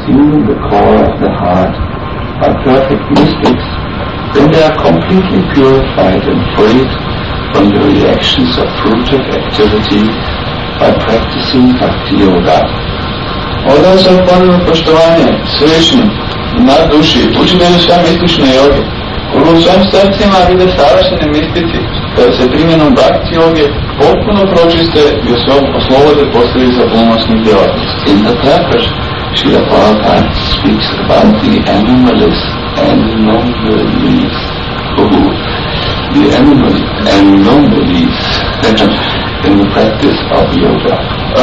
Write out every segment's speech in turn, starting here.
in the core of the heart are perfect mystics, then they are completely purified and freed from the reactions of fruitive activity by practicing Bhakti Yoga. Odam se ponovno poštovanje svešnji na duši, učitelji sve mistične joge. U svojim srcima vide savršene mistici, kada se primjenom Bhakti Yoge potpuno pročiste i oslobode posljedica pomosnih djelatnosti. In the purpose, Srila Prabhupada speaks about the animalists and non-beliefs. The anomalies in the practice of yoga.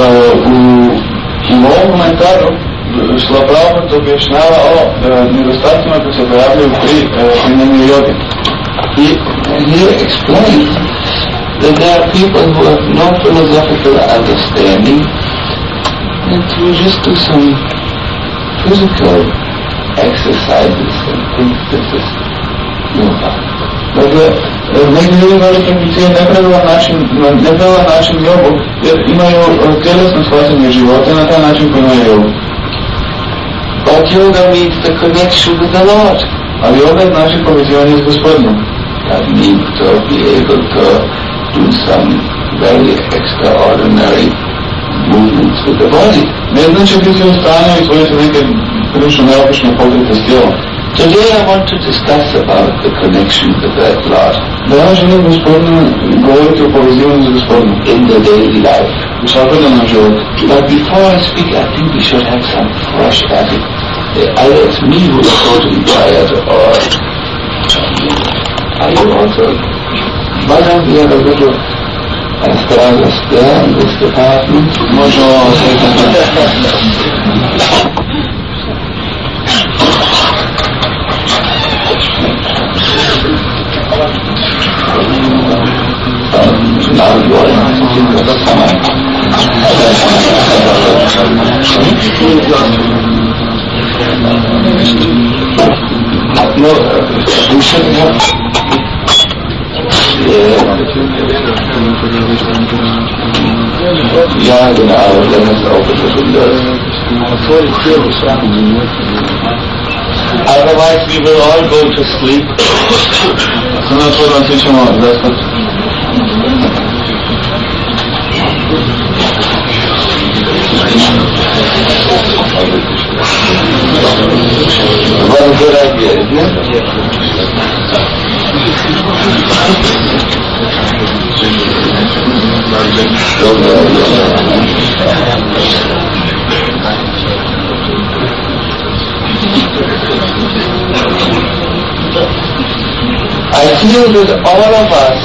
U ovom komentaru Srila Prabhupada objašnjava o nedostacima koji se pojavljaju pri primjenju joge. He explains that there are people who have no philosophical understanding and who just do some physical exercises and think this is yoga. Dakle, neki ljudi vole prakticirati nepravilan način jogu, jer imaju tjelesno shvaćanje života na taj način koji imaju jogu. But yoga means the connection with the Lord. Ali yoga znači povezivanje s Gospodinom. That means to be able to do some very extraordinary movements with the body. Ne znači biti u stanju izvoditi neke prilično neobične pokrete s tijelom. Today I want to discuss about the connection with that Lord. Danas želim govoriti o povezivanju s Gospodinom. In the daily life. U svakodnevnom životu. But before I speak, I think we should have some fresh habit. Either it's me who is totally tired, or are you also? Why don't we have a little astragas there in this department? Now you are in the summer. No, we should have. Yeah, genau, let us open the windows. Otherwise we will all go to sleep. What a good idea, isn't it? I feel that all of us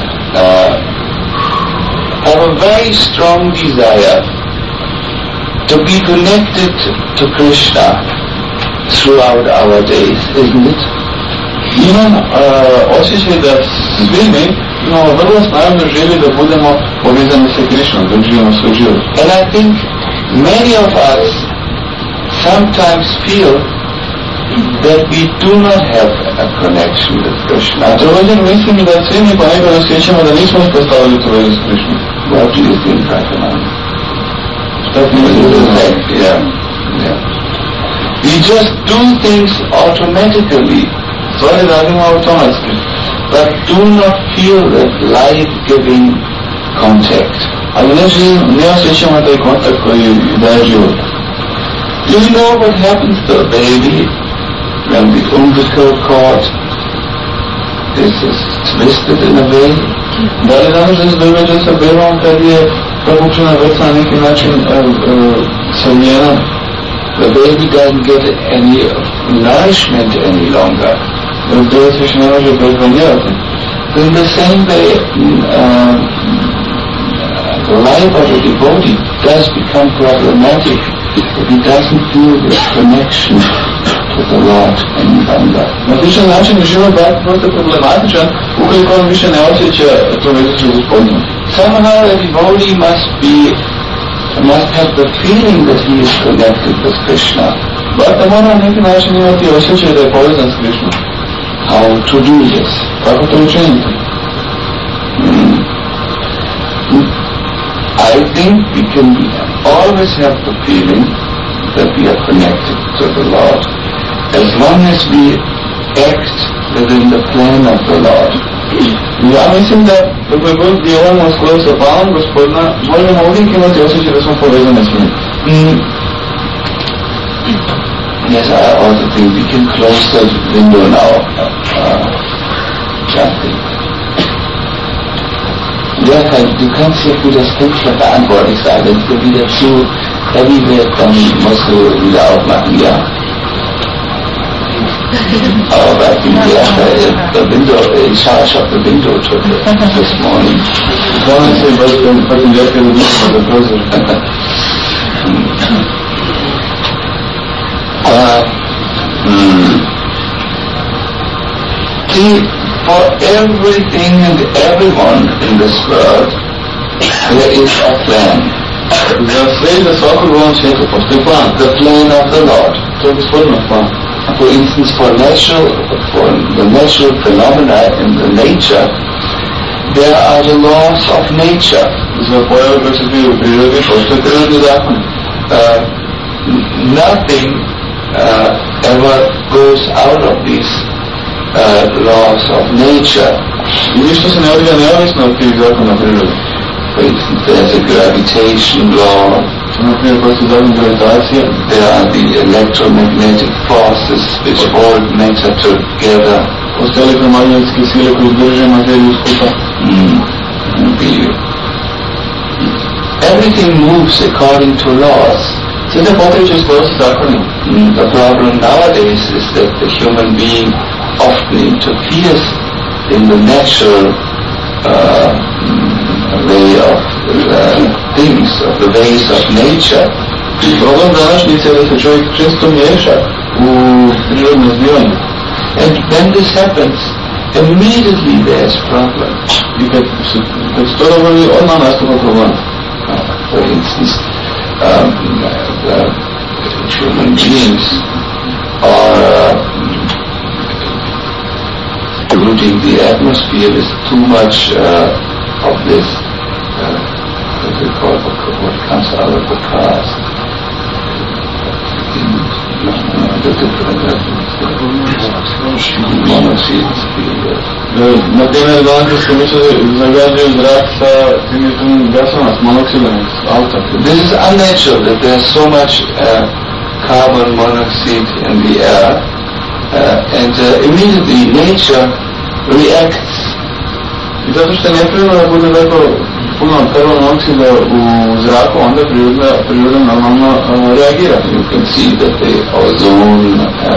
have a very strong desire to be connected to Krishna throughout our days, isn't it? Imam osjećaj da svi mi imamo vrlo snažno želje da budemo povezani sa Krišnom, da živimo svoj život. And I think many of us sometimes feel that we do not have a connection with Krishna. A također mislim da svi mi ponekad osjećamo da nismo uspostavili tu vezu s Krišnom. What do you think, Rakaman? Šta ti misliš? Yeah. We just do things automatically. Stvari radimo automatski. But do not feel that life-giving contact. Ali ne osjećamo taj kontakt koji daje život. Do you know what happens to a baby when the umbilical cord is twisted in a way? Da li znamo što se događa sa bebom kad je provučena vrsta na neki način savijena? The baby doesn't get any nourishment any longer. Beba se više ne može prehranjivati. In the same way, the life of a devotee does become problematic if he doesn't feel this connection to the Lord any longer. Na sličan način život bhakti postaje problematičan ukoliko on više ne osjeća to vezu s Gospodinom. Somehow a devotee must have the feeling that he is connected with Krishna. Bhakta mora na neki način imati osjećaj da je povezan s Krišnom. How to do this? Kako to učiniti? I think we can always have the feeling that we are connected to the Lord. As long as we act within the plan of the Lord. Ja mislim da dok god djelujemo u skladu sa planom Gospodina, možemo uvijek imati osjećaj da smo povezani s njim. Yes, I also think we can close the window now, chanting. Ja, du kannst ja für das Fenster verantwortlich sein. Wenn es dir wieder zu heavy wird, dann musst du wieder aufmachen, ja. But I think the window, in charge of the window took it this morning. See, for everything and everyone in this world, there is a plan. The plan of the Lord. For instance, for the natural phenomena in the nature, there are the laws of nature. Nothing ever goes out of these laws of nature. For instance, there's a gravitation law. There are the electromagnetic forces which hold matter together. Everything moves according to laws. The problem nowadays is that the human being often interferes in the natural way of things, of the ways of nature. And when this happens, immediately there's problem. For instance, human beings are polluting the atmosphere with too much of this, what we call what comes out of the cars. The different monoxides. Например, danas se zagađuje zrak sa tim gasama, s monoksidom iz auta. This is unnatural that there is so much carbon monoxide in the air, and immediately nature reacts. I zato što je neprirodno da bude tako puno karbon monoksida u zraku, onda priroda normalno reagira. You can see that the ozone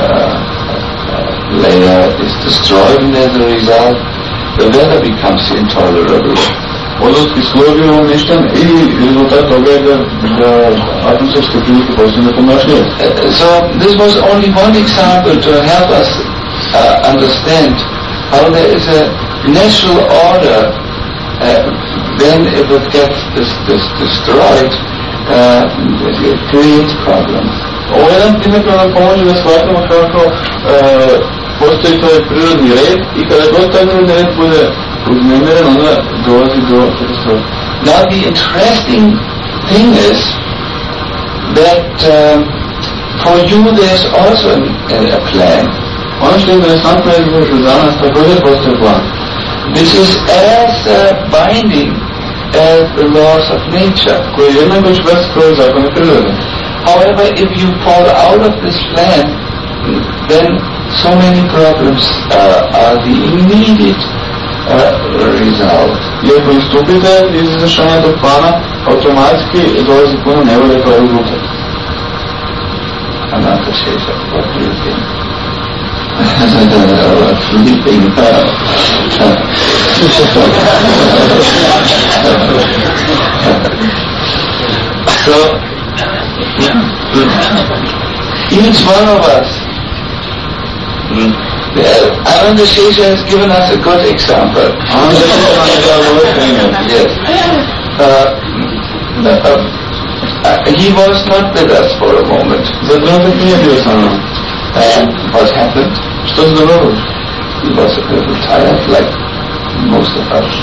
layer is destroyed, and as a result, the weather becomes intolerable. Ozonski sloj je uništen i rezultat toga je da atmosferske prilike postaju nepodnošljive. So this was only one example to help us understand how there is a natural order. When if it gets destroyed, it creates problems. Ovo je jedan primjer koji nam pomože da shvatimo kako postoji taj prirodni red i kada god taj prirodni red bude uznemiren, onda dolazi do katastrofe. Now the interesting thing is that for you there's also a plan. Ono što je interesantno je da za nas također postoji plan, which is as binding as the laws of nature. Koji je jednako čvrst kao zakone prirode. However, if you fall out of this plan, then so many problems are the immediate result. I ako istupite iz izvršenja tog plana, automatski dolazi puno nevolje kao rezultat. Ananta Shesha, what do you think? Sleeping. So, each one of us, Ananda Shesha has given us a good example. Yes. He was not with us for a moment. What happened? He was a little tired, like most of us.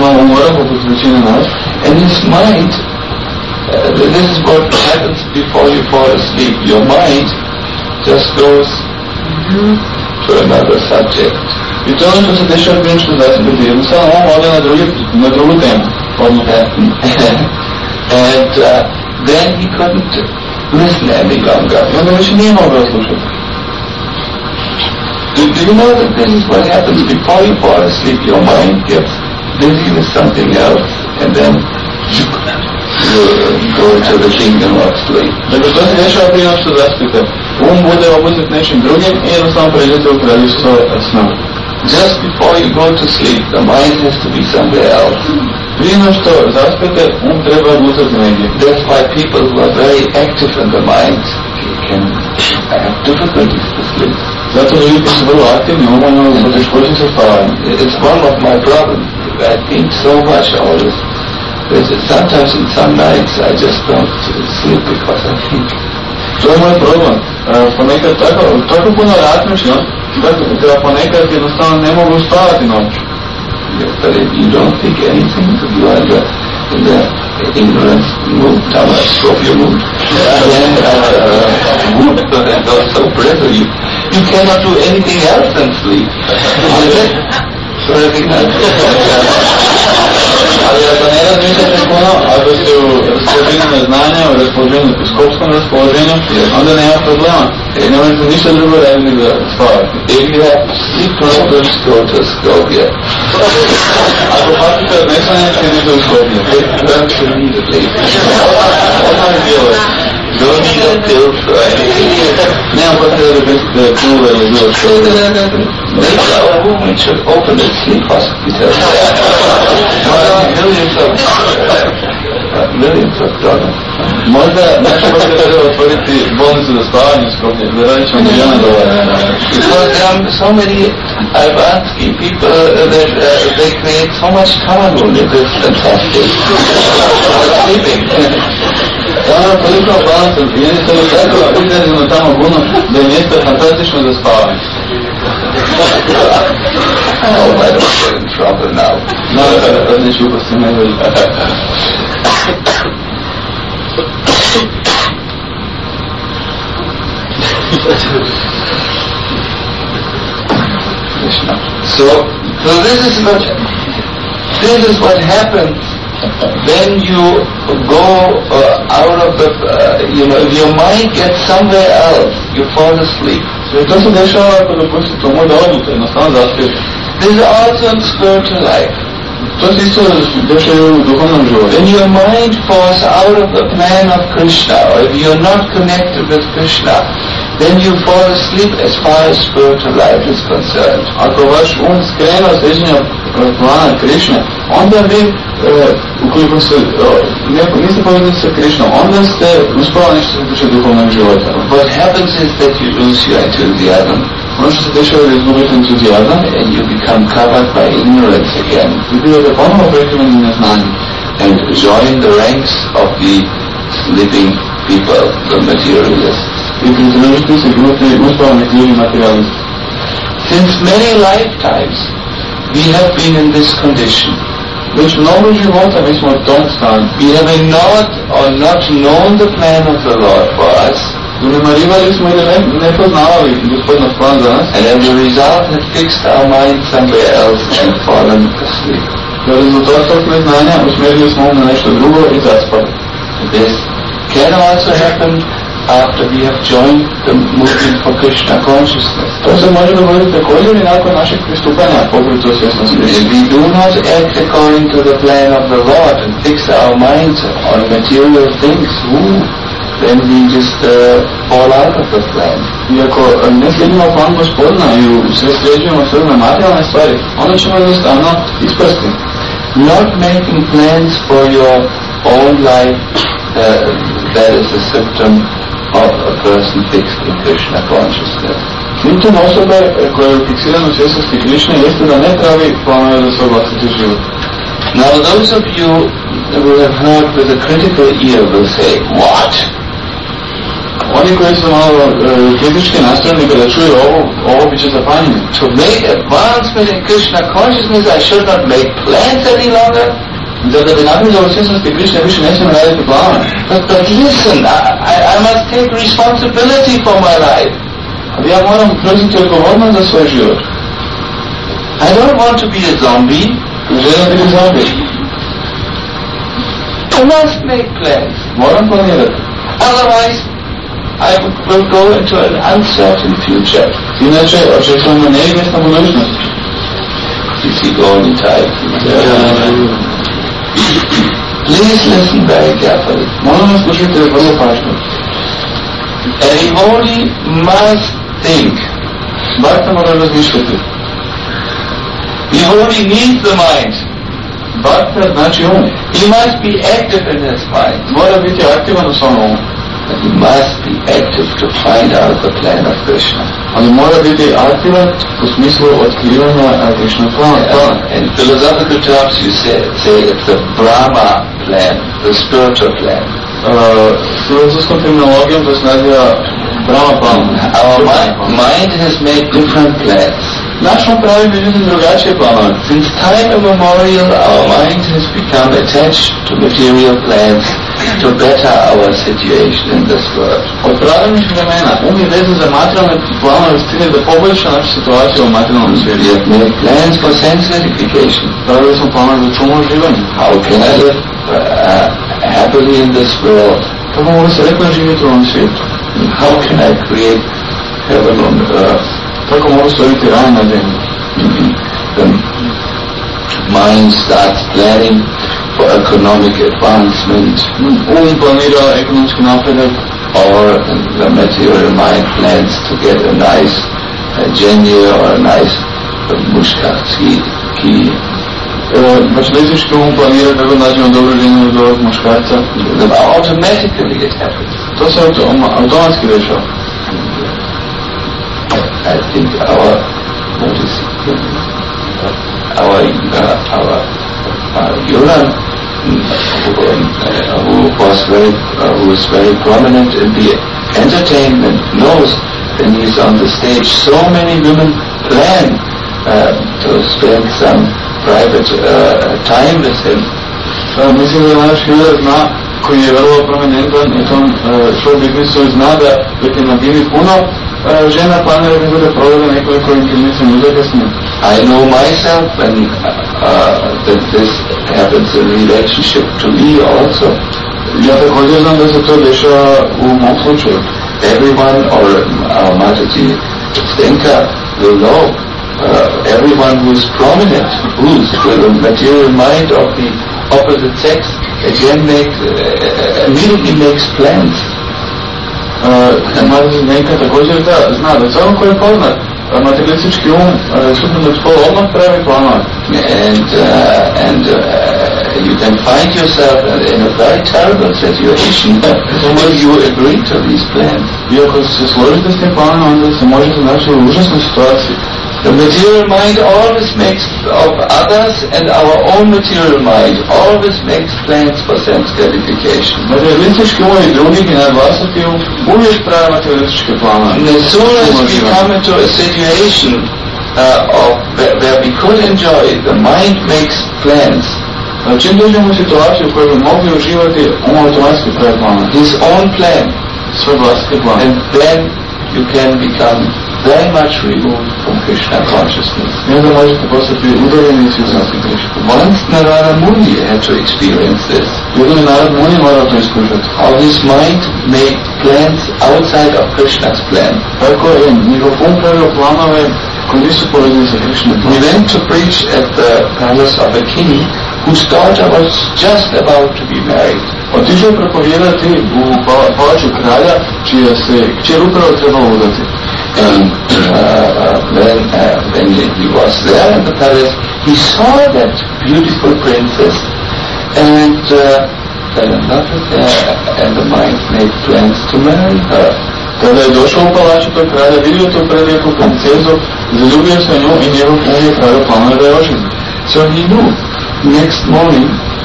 And his mind, this is what happens before you fall asleep. Your mind just goes to another subject. I to je ono što se dešava kliničkom zastupiti. Jednostavno on ode na drugu temu. And then he couldn't listen any longer. I onda više nije mogao slušati. Do you know that this is what happens before you fall asleep? Your mind gets busy with something else, and then you go into the kingdom of sleep. Dakle, to se dešava prije nego što zaspite. Bude obuzet nečim drugim i jednostavno pređete u kraljevstvo sna. Just before you go to sleep, the mind has to be somewhere else. Prije nego što zaspite, treba odlutati negdje. That's why people who are very active in the mind can have difficulties to sleep. Zato ljudi koji su vrlo aktivni, imaju poteškoće sa spavanjem. It's one of my problems. I think so much always. Sometimes in some nights I just don't sleep because I think. To je moj problem. Ponekad tako puno razmišljam, da ponekad jednostavno ne mogu spavati noću. But if you don't think anything, you are in the ignorance mood, Scorpio mood. And also pressure you cannot do anything else than sleep. So I think ali ako ne razmišljate puno, ako ste u raspoloženju neznanja, u raspoloženju, u skopskom raspoloženju, onda nema problema. Ne možete ništa drugo raditi da spavate. If you have sleep problems, go to Skopje. Ako patite od nesanja, idete u Skopje. It works immediately. Odmah je bilo. Don't need a pill for anything. Nema potrebe da besite pile ili bilo što. Maybe our movement should open a sleep hospital. Millions of dollars. Možda naša potreba treba otvoriti bolnicu za spavanje u Skopje, da radit ćemo milijona dolara. Because there are so many Albansky people that they create so much trouble. It is fantastic. Sleeping. Ono toliko Albanca, jednostavno tako izrazimo tamo puno da je mjesto fantastično za spavanje. Oh, I don't get in trouble now. No, kad neću upasti najbolje. So this is what happens when you go out of the, if your mind gets somewhere else, you fall asleep. To se dešava ako dopustite u možda odluta, jednostavno zaspijete. This is also in spiritual life. To se isto dešava u duhovnom životu. When your mind falls out of the plan of Krishna, or if you're not connected with Krishna, then you fall asleep as far as spiritual life is concerned. Ako vaš skrene od sređenja plana Krishne, onda vi, ukoliko niste povezani sa Krishnom, onda ste uspavani što se tiče duhovnog života. What happens is that you lose your enthusiasm. Ono što se dešava da izgubite entuzijazam, and you become covered by ignorance again. Vi bivate ponovo prekriveni neznanjem. And join the ranks of the sleeping people, the materialists. I pridružite se grupi uspavanih ljudi materialista. Since many lifetimes, we have been in this condition. Već mnogo života mi smo u tom stanju. We have not known the plan of the Lord for us. Zanemarivali smo ili ne poznavali gospodinov plan za nas. And as a result have fixed our mind somewhere else and fallen asleep. Kao rezultat tog neznanja usmjerili smo na nešto drugo i zaspali. This can also happen after we have joined the movement for Krishna consciousness. To se može dogoditi također i nakon našeg pristupanja pokretu svjesnosti. If we do not act according to the plan of the Lord and fix our minds on material things, then we just fall out of the plan. Iako ne slijedimo plan gospodina i sve slijedimo sve na materijalne stvari, onda ćemo jednostavno ispasti. Not making plans for your own life, that is a symptom of a person fixed in Krishna consciousness. Simptom osobe koja je fiksirana u svjesnosti Krishne jeste da ne pravi planove za svoj vlastiti život. Now those of you who have heard with a critical ear will say, what? Oni koji su malo kritički nastrojeni kada čuju ovo bit će zapanjeni. To make advancement in Krishna consciousness, I should not make plans any longer. Zato da bi napredovao u svjesnosti Krishne više ne smijem raditi planove. But listen, I must take responsibility for my life. Ali ja moram preuzeti odgovornost za svoj život. I don't want to be a zombie. Ne želim biti zombi. I must make plans. Moram planirati. Otherwise, I will go into an uncertain future. Inače, očekujem na neizvjesna budućnost. You see, golden tide. Please listen very carefully. Molim vas slušajte vrlo pažljivo. A devotee must think. Bhakta mora razmišljati. Devotee needs the mind. Bhakta znači um. He must be active in his mind. Mora biti aktivan u svom umu. But he must be active to find out the plan of Krishna. Ali mora biti aktivan u smislu otkrivanja Krishna plana. In philosophical terms you say it's the Brahma plan, the spiritual plan. Filozofskom terminologijom to se naziva Brahma plan. Our mind has made different plans. Naš pravi međutim drugačije planove. Since time immemorial, our mind has become attached to material plans to better our situation in this world. Od pravilnih vremena je vezan za materijalne planove s ciljem da poboljša našu situaciju u materijalnom svijetu. We have made plans for sense gratification. Pravili smo planove za čumu uživanja. How can I live happily in this world? Kako mogu sretno živjeti u ovom svijetu? How can I create heaven on earth? Kako mogu stvoriti raj na zemlji? The mind starts planning for economic advancement. Planira ekonomski napredak. Or the material mind plans to get a nice genie or a nice muškarski. Baš fizički planira kako nađemo dobru ženu do muškarca. Automatically it happens. To se automatski dešava. I think our Yuran, who was very prominent in the entertainment, knows when he's on the stage, so many women plan to spend some private time with him. Mislim da naš Yuran zna, koji je vrlo prominentan u tom show biznisu, zna da je na bini puno žena planira da bude provede nekoliko intimnih minuta s njim. I know myself when that this happens in relationship to me also. Ja također znam da se to dešava u mom slučaju. Everyone or Mataji Stenka will know everyone who is prominent, who's with a material mind of the opposite sex, again immediately makes plans. Mataji Stenka također zna da samo ko je poznat materialistički suprotnog spola odmah pravi planove. And you can find yourself in a very terrible situation when you agree to these plans. Iako se složite s tim planom, onda se možete naći u užasnoj situaciji. The material mind always makes of others, and our own material mind always makes plans for sense gratification. Materialistički i drugih i naš vlastiti uvijek prave materialističke planove. And as soon as we come into a situation where we could enjoy, the mind makes plans. Čim dođemo u situaciju u kojoj bi mogli uživati, on automatski pravi planove. His own plan. Svoj vlastiti plan. And then you can become very much removed from Krishna consciousness. Once Narada Muni had to experience this. How his mind made plans outside of Krishna's plan. He went to preach at the palace of a king whose daughter was just about to be married. Otišao propovijedati u palaču kralja čija se kćer upravo trebala udati. And when he was there in the palace, he saw that beautiful princess and fell in love with her, and the mind made plans to marry her. Kada je došao u palaču tog kralja, vidio tu prelijepu princezu, zaljubio se nju i njegov je pravio planove da je oženi. So he knew next morning,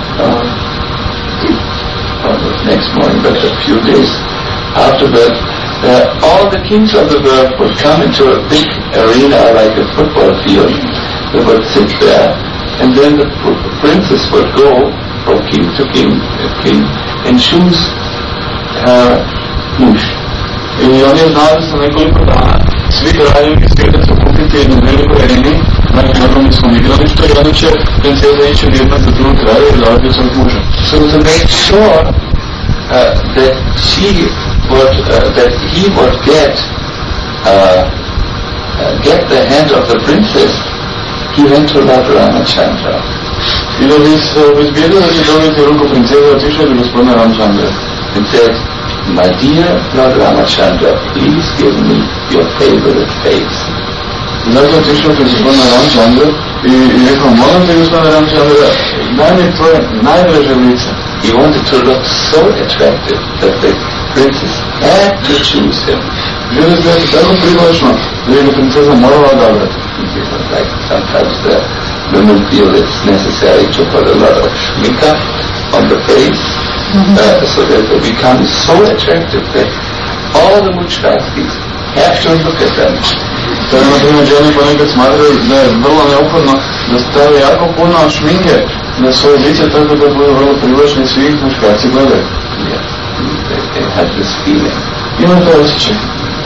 but a few days after that, all the kings of the world would come into a big arena like a football field. They would sit there, and then the princess would go from king to king and choose her muž. I on je znao da se nekoliko dana svi kraljevi svijeta se okupiti jednu velikoj areni na nogometnom igralištu i onda će princeza ići od jedna za drugog kralja i davati svog muža. So to make sure that he would get the hand of the princess, he went to Lord Ramachandra. I da bi se obezbijedio da će dobiti ruku princeza, otišao do gospodina Ramachandra. And said, my dear Lord Ramachandra, please give me your favorite face. Zato otišao kod gospodina Ramachandra i rekao, molim te gospodina Ramachandra, daj mi tvoje najdraže lice. He wanted to look so attractive that the princess had to choose him. Želio biti tako privlačno da je ga princeza morala odabrati. Like sometimes the women feel it's necessary to put a lot of makeup on the face, so that they become so attractive that all the muchraskis have to look at them. To je, na primjer, žene ponekad smatraju da je vrlo neophodno da stave jako puno šminke na svoje lice tako da budu vrlo privlačni i svi ih muškarci gledaju. They have this feeling. Ima to osjećaj.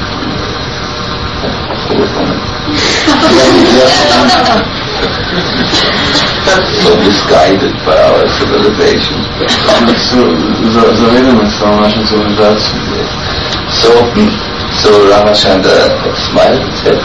So misguided by our civilization. Oni su zavedeni sa našom civilizacijom. So Ramachandra smiled and said,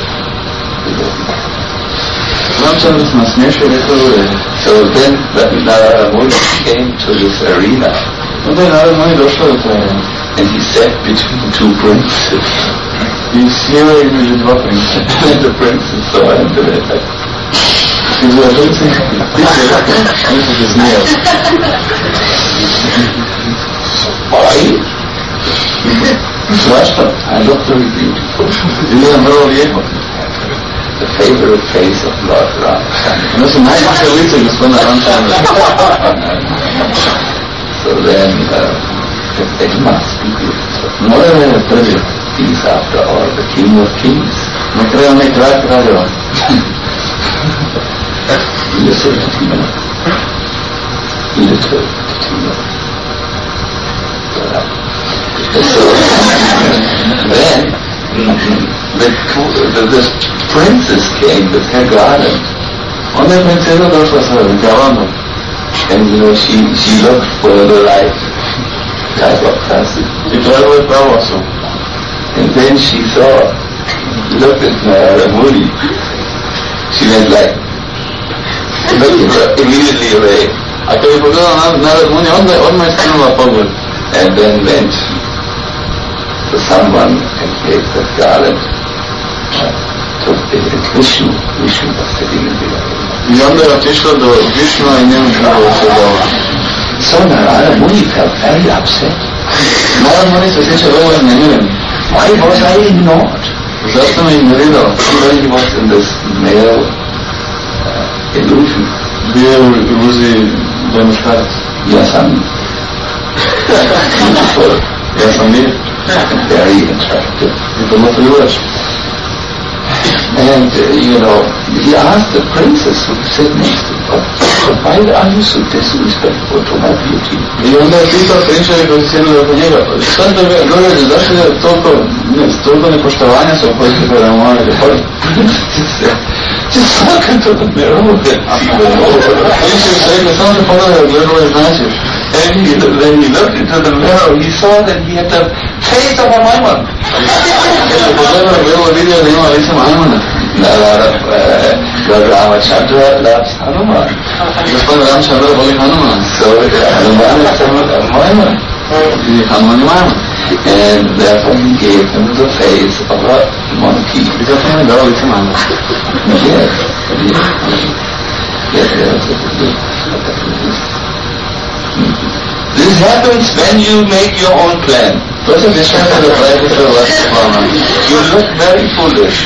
Ramachandra se nasmiješio i rekao je. So then Narada Muni came to this arena. Onda je Narada Muni došao do te arene. And he sat between two princes. I sjeo između dva princa. And the princes saw him and they said, Izgleda princi, oni su se smijali. why? Zašto? I look very beautiful. Izgledam vrlo lijepo. The favorite face of Lord Ramachandra. Ono su najljepše lice gospodina Ramachandra. So then it must be beautiful. Mora je prvi. He's after all the king of kings. Na kraju onaj kralj kraljeva. Listen to me. Little to me. So then the princess came with her garland. Onda je princeza došla sa garlandom. And she looked for the right type of person. I trebalo je pravo osobu. And then she looked at Narada Muni. She went like, looked immediately away. A kad je pogledala Narada Muni, odmah je skrenula pogled. And then went to someone and gave the garland to Vishnu. Vishnu was sitting in the garden. I onda je otišla do Višnua i njemu pravo se dala. So Narada Muni felt very upset. Narada Muni se osjeća vrlo iznemiren. Why was I ignored? Zašto me ignorirao? He was in this male illusion. Bio je u iluziji da je muškarac. Ja sam beautiful. Ja sam lijep. Very attractive. I vrlo privlačan. And, he asked the princess who sat next to him, why are you so disrespectful to my beauty? I onda je pitao prinčevi koji su sjedili oko njega, šta te događa, zašto je toliko nepoštovanja se opojiti kada mu moja ljepota? Just look into the mirror and see the Lord. Prinčevi su rekli, samo se pogledaj od gledova i značiš. And when he looked into the mirror, he saw that he had the face of a Maiman. Kad je pogledao gledova, vidio da ima lice Maimana. Lord Ramachandra loves Hanuman. Gospodin Ramachandra voli Hanuman. So Hanuman is a Maiman. I Hanuman je Maiman. And therefore he gave him the face of a monkey. I zato mu je dao lice Maimana. Yes. This happens when you make your own plan. To se dešava kada pravite svoje vlastne planove. You look very foolish.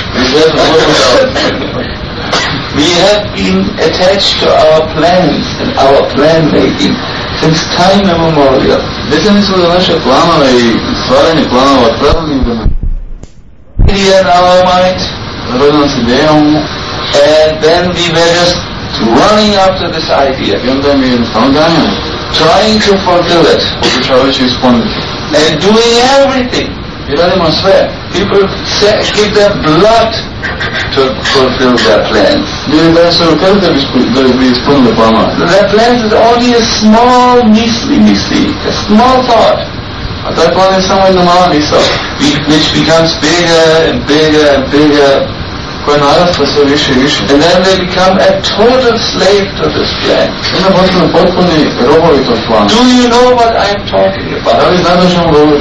We have been attached to our plans and our plan making since time immemorial. Vezani smo za naše planove i stvaranje planova od pravnih vremena. Idea in our mind, Rodila nas ideja u umu. and then we were just running after this idea, I onda mi jednostavno ganjamo. trying to fulfill it, Pokušavajući ispuniti. and doing everything I radimo sve. People give their blood to fulfill their plans. Ljudi daju svoju krv da bi ispunili planove. Their plans is only a small, measly, a small thought. A taj plan je samo jedna mala misao. Which becomes bigger and bigger and bigger. Koja narasta sve više i više. And then they become a total slave to this plan. Onda postanu potpuni robovi tog plana. Do you know what I am talking about? Da li znate o čemu govorim?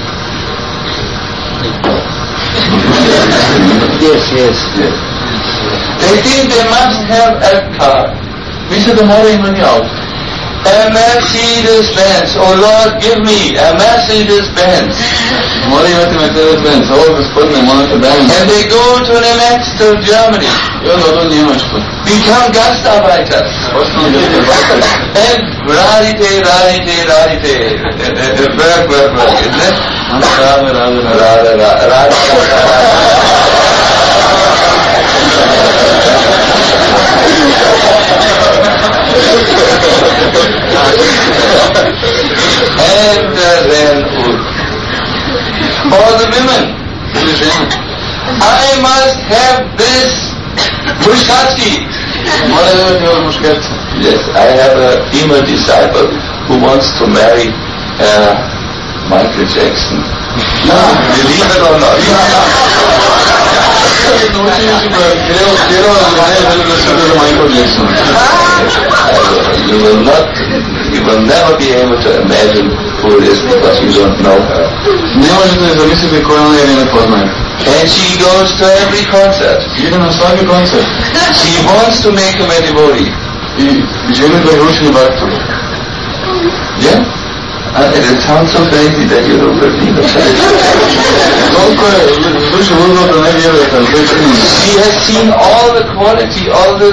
Yes. They think they must have a car. Misle da moraju imati auto. A Mercedes-Benz. Oh Lord, give me a Mercedes-Benz. Moraju imati Mercedes-Benz. Ovo gospodine, morate dajem. And they go to Nemec, to Germany. I onda odu u Njemačku. Become Gastarbeiter. Postanu Gastarbeiter. And radite. Work, isn't it? Rade. And then for the women, I must have this Mushkatsky. Yes, I have a female disciple who wants to marry Michael Jackson. Believe it or not. You will never be able to imagine who it is because you don't know her. And she goes to every concert. She wants to make him a devotee. Yeah? And it sounds so crazy that you don't believe it. She has seen all the quality, all the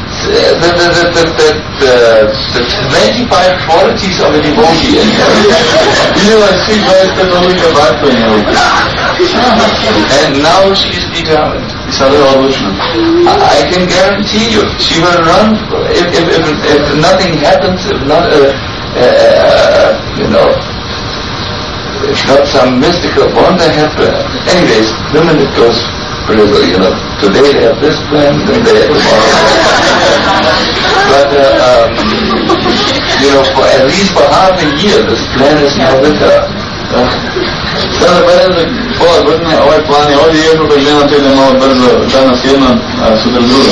25 qualities of a devotee. And now she is determined. I can guarantee you, she will run if nothing happens, if not if not some mystical wonder happen. Anyways, women it goes really, today they have this plan, then they have tomorrow. But for at least for half a year, this plan is now with her. Sada barem pola godine ovaj plan je ovdje iako kad žena to ide malo brzo, danas jedna, a sutra druga.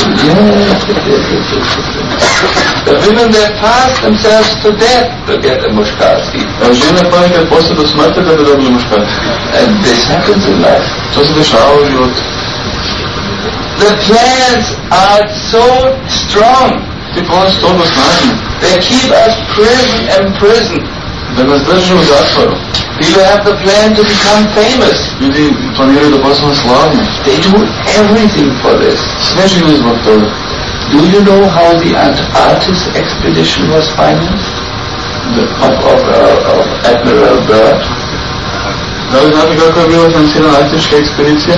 The women they fast themselves to death to get a muškarski. Žene ponekad postoje do smrti da bi dobili muškarski. And this happens in life. To se dešava u životu. The plans are so strong. Ti plani su toliko snažni. They keep us imprisoned. Da nas drže u zatvoru. People have the plan to become famous. Ljudi planiraju da postanu slavni. They do everything for this. Sve žive zbog toga. Do you know how the Antarctic expedition was financed? Of Admiral Byrd? Da li znate kako je bila financirana arktička ekspedicija?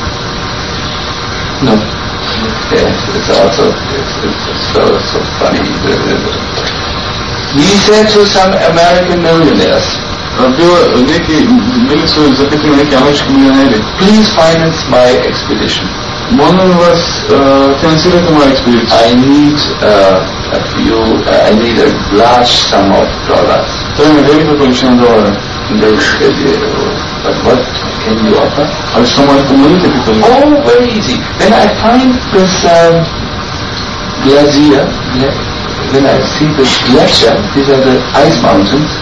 No. Yes, it's also it's so funny. He said to some American millionaires, bili su zapitani neki američki milioneri, please finance my expedition. Molim vas, financirajte moju ekspediciju. I need a large sum of dollars. To je velika količina dolara. But what can you offer? Ali što možete nuditi, pitali? Oh, very easy. When I find this glacier, when I see this glacier, these are the ice mountains,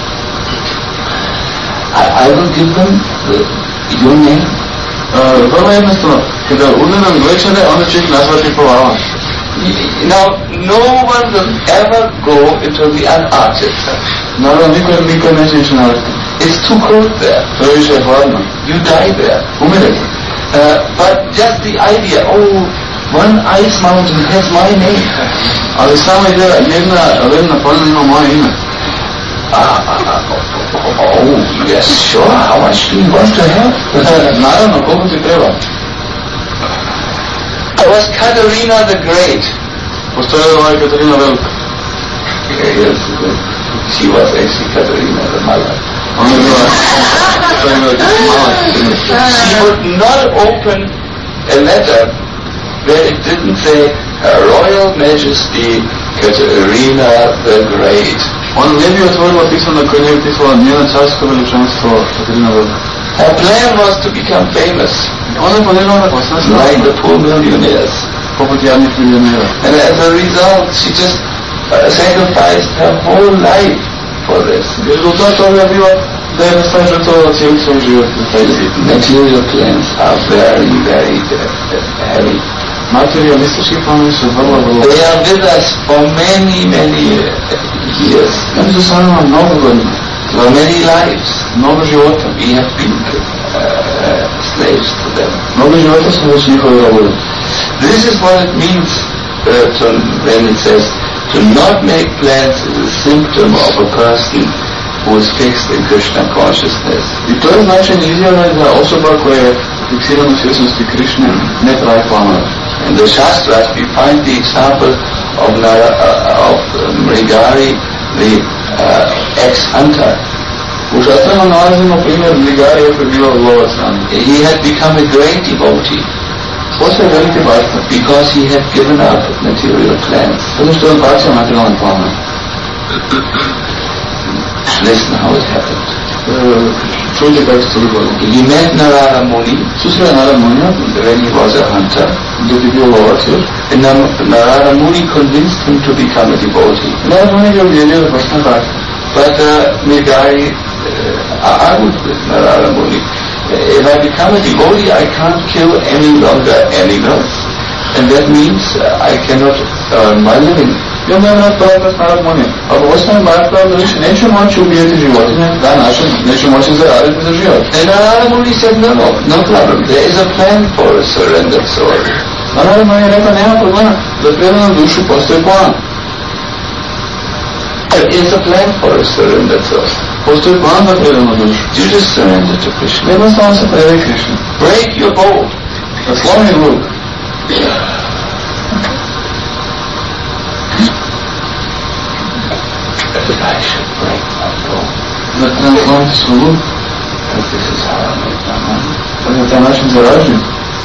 I will give them your name. Vrlo jednostavno, kada ugledam glečane, onda ću ih nazvati po vama. Now, no one will ever go into the Antarctic. Naravno, niko neće ići na Arktik. It's too cold there. To je više hladno. You die there. Umirete. But just the idea, one ice mountain has my name. Ali sama ideja, jedna ledna planina ima moje ime. Yes, sure. How much do you want to have? Naravno, koliko ti treba? It was Katarina the Great. Postojala Katarina Velika. Yes, she was actually Katarina the mother. Ona je bila, to je mala She would not open a letter where it didn't say Her Royal Majesty Katerina the Great. Ona ne bi otvorila pismo koje ne bi pisala njeno carsko veličanstvo Katarina Velika. Her plan was to become famous, Ona je planirala da postane slavna, like the poor millionaires. poput jadnih milionera. And as a result, she just sacrificed her whole life for this. I rezultat toga je bilo da je jednostavno žrtvovala cijeli svoj život za taj cilj. Material plans are very, very heavy. Materialistički planovi su vrlo. They are with us for many, many years. Oni su sa nama mnogo godina, For many lives. mnogo života. We have been slaves to them. Mnogo života smo već njihovi robovi. This is what it means when it says to not make plans is a symptom of a person who is fixed in Krishna consciousness. I to je značajna izjava za osoba koja je fiksirana u svjesnosti Krišne, ne pravi planove. In the Shastras we find the example of Mrigari, the ex-hunter. U Šastrama nalazimo primjer Mrigarija koji je bio lovac ranije. He had become a great devotee Postoje velike bajstva, because he had given up material plans. zato što je odbacio materijalne planove. Listen how it happened. Čujte kako se to dogodilo. He met Narada Muni Susreo Narada Munija, when he was a hunter, dok je bio lovac još. and Narada Muni convinced him to become a devotee. Narada Munija ga ubijedio da postane bajstva. But Mrigari argued with Narada Muni. If I become a devotee, I can't kill any longer animals, and that means I cannot earn my living. I onda je vrat pravda s Narada Munija. Ako ostane bajstva, onda više neću moći ubijeti životinje, da način neću moći zaraditi za život. And Narada Muni said, no problem. There is a plan for a surrendered soul. Narada Munija je rekao, nema problema, za predanom dušu postoji plan. There is a plan for a surrendered soul. Postoji plan za predanu dušu. You just surrender to Krishna. Jednostavno se predaj Krišni. Break your bow. Slomi luk. I should break my bow. Da trebam slomiti svoj luk, Because this is how I make my money. pa na taj način zarađujem.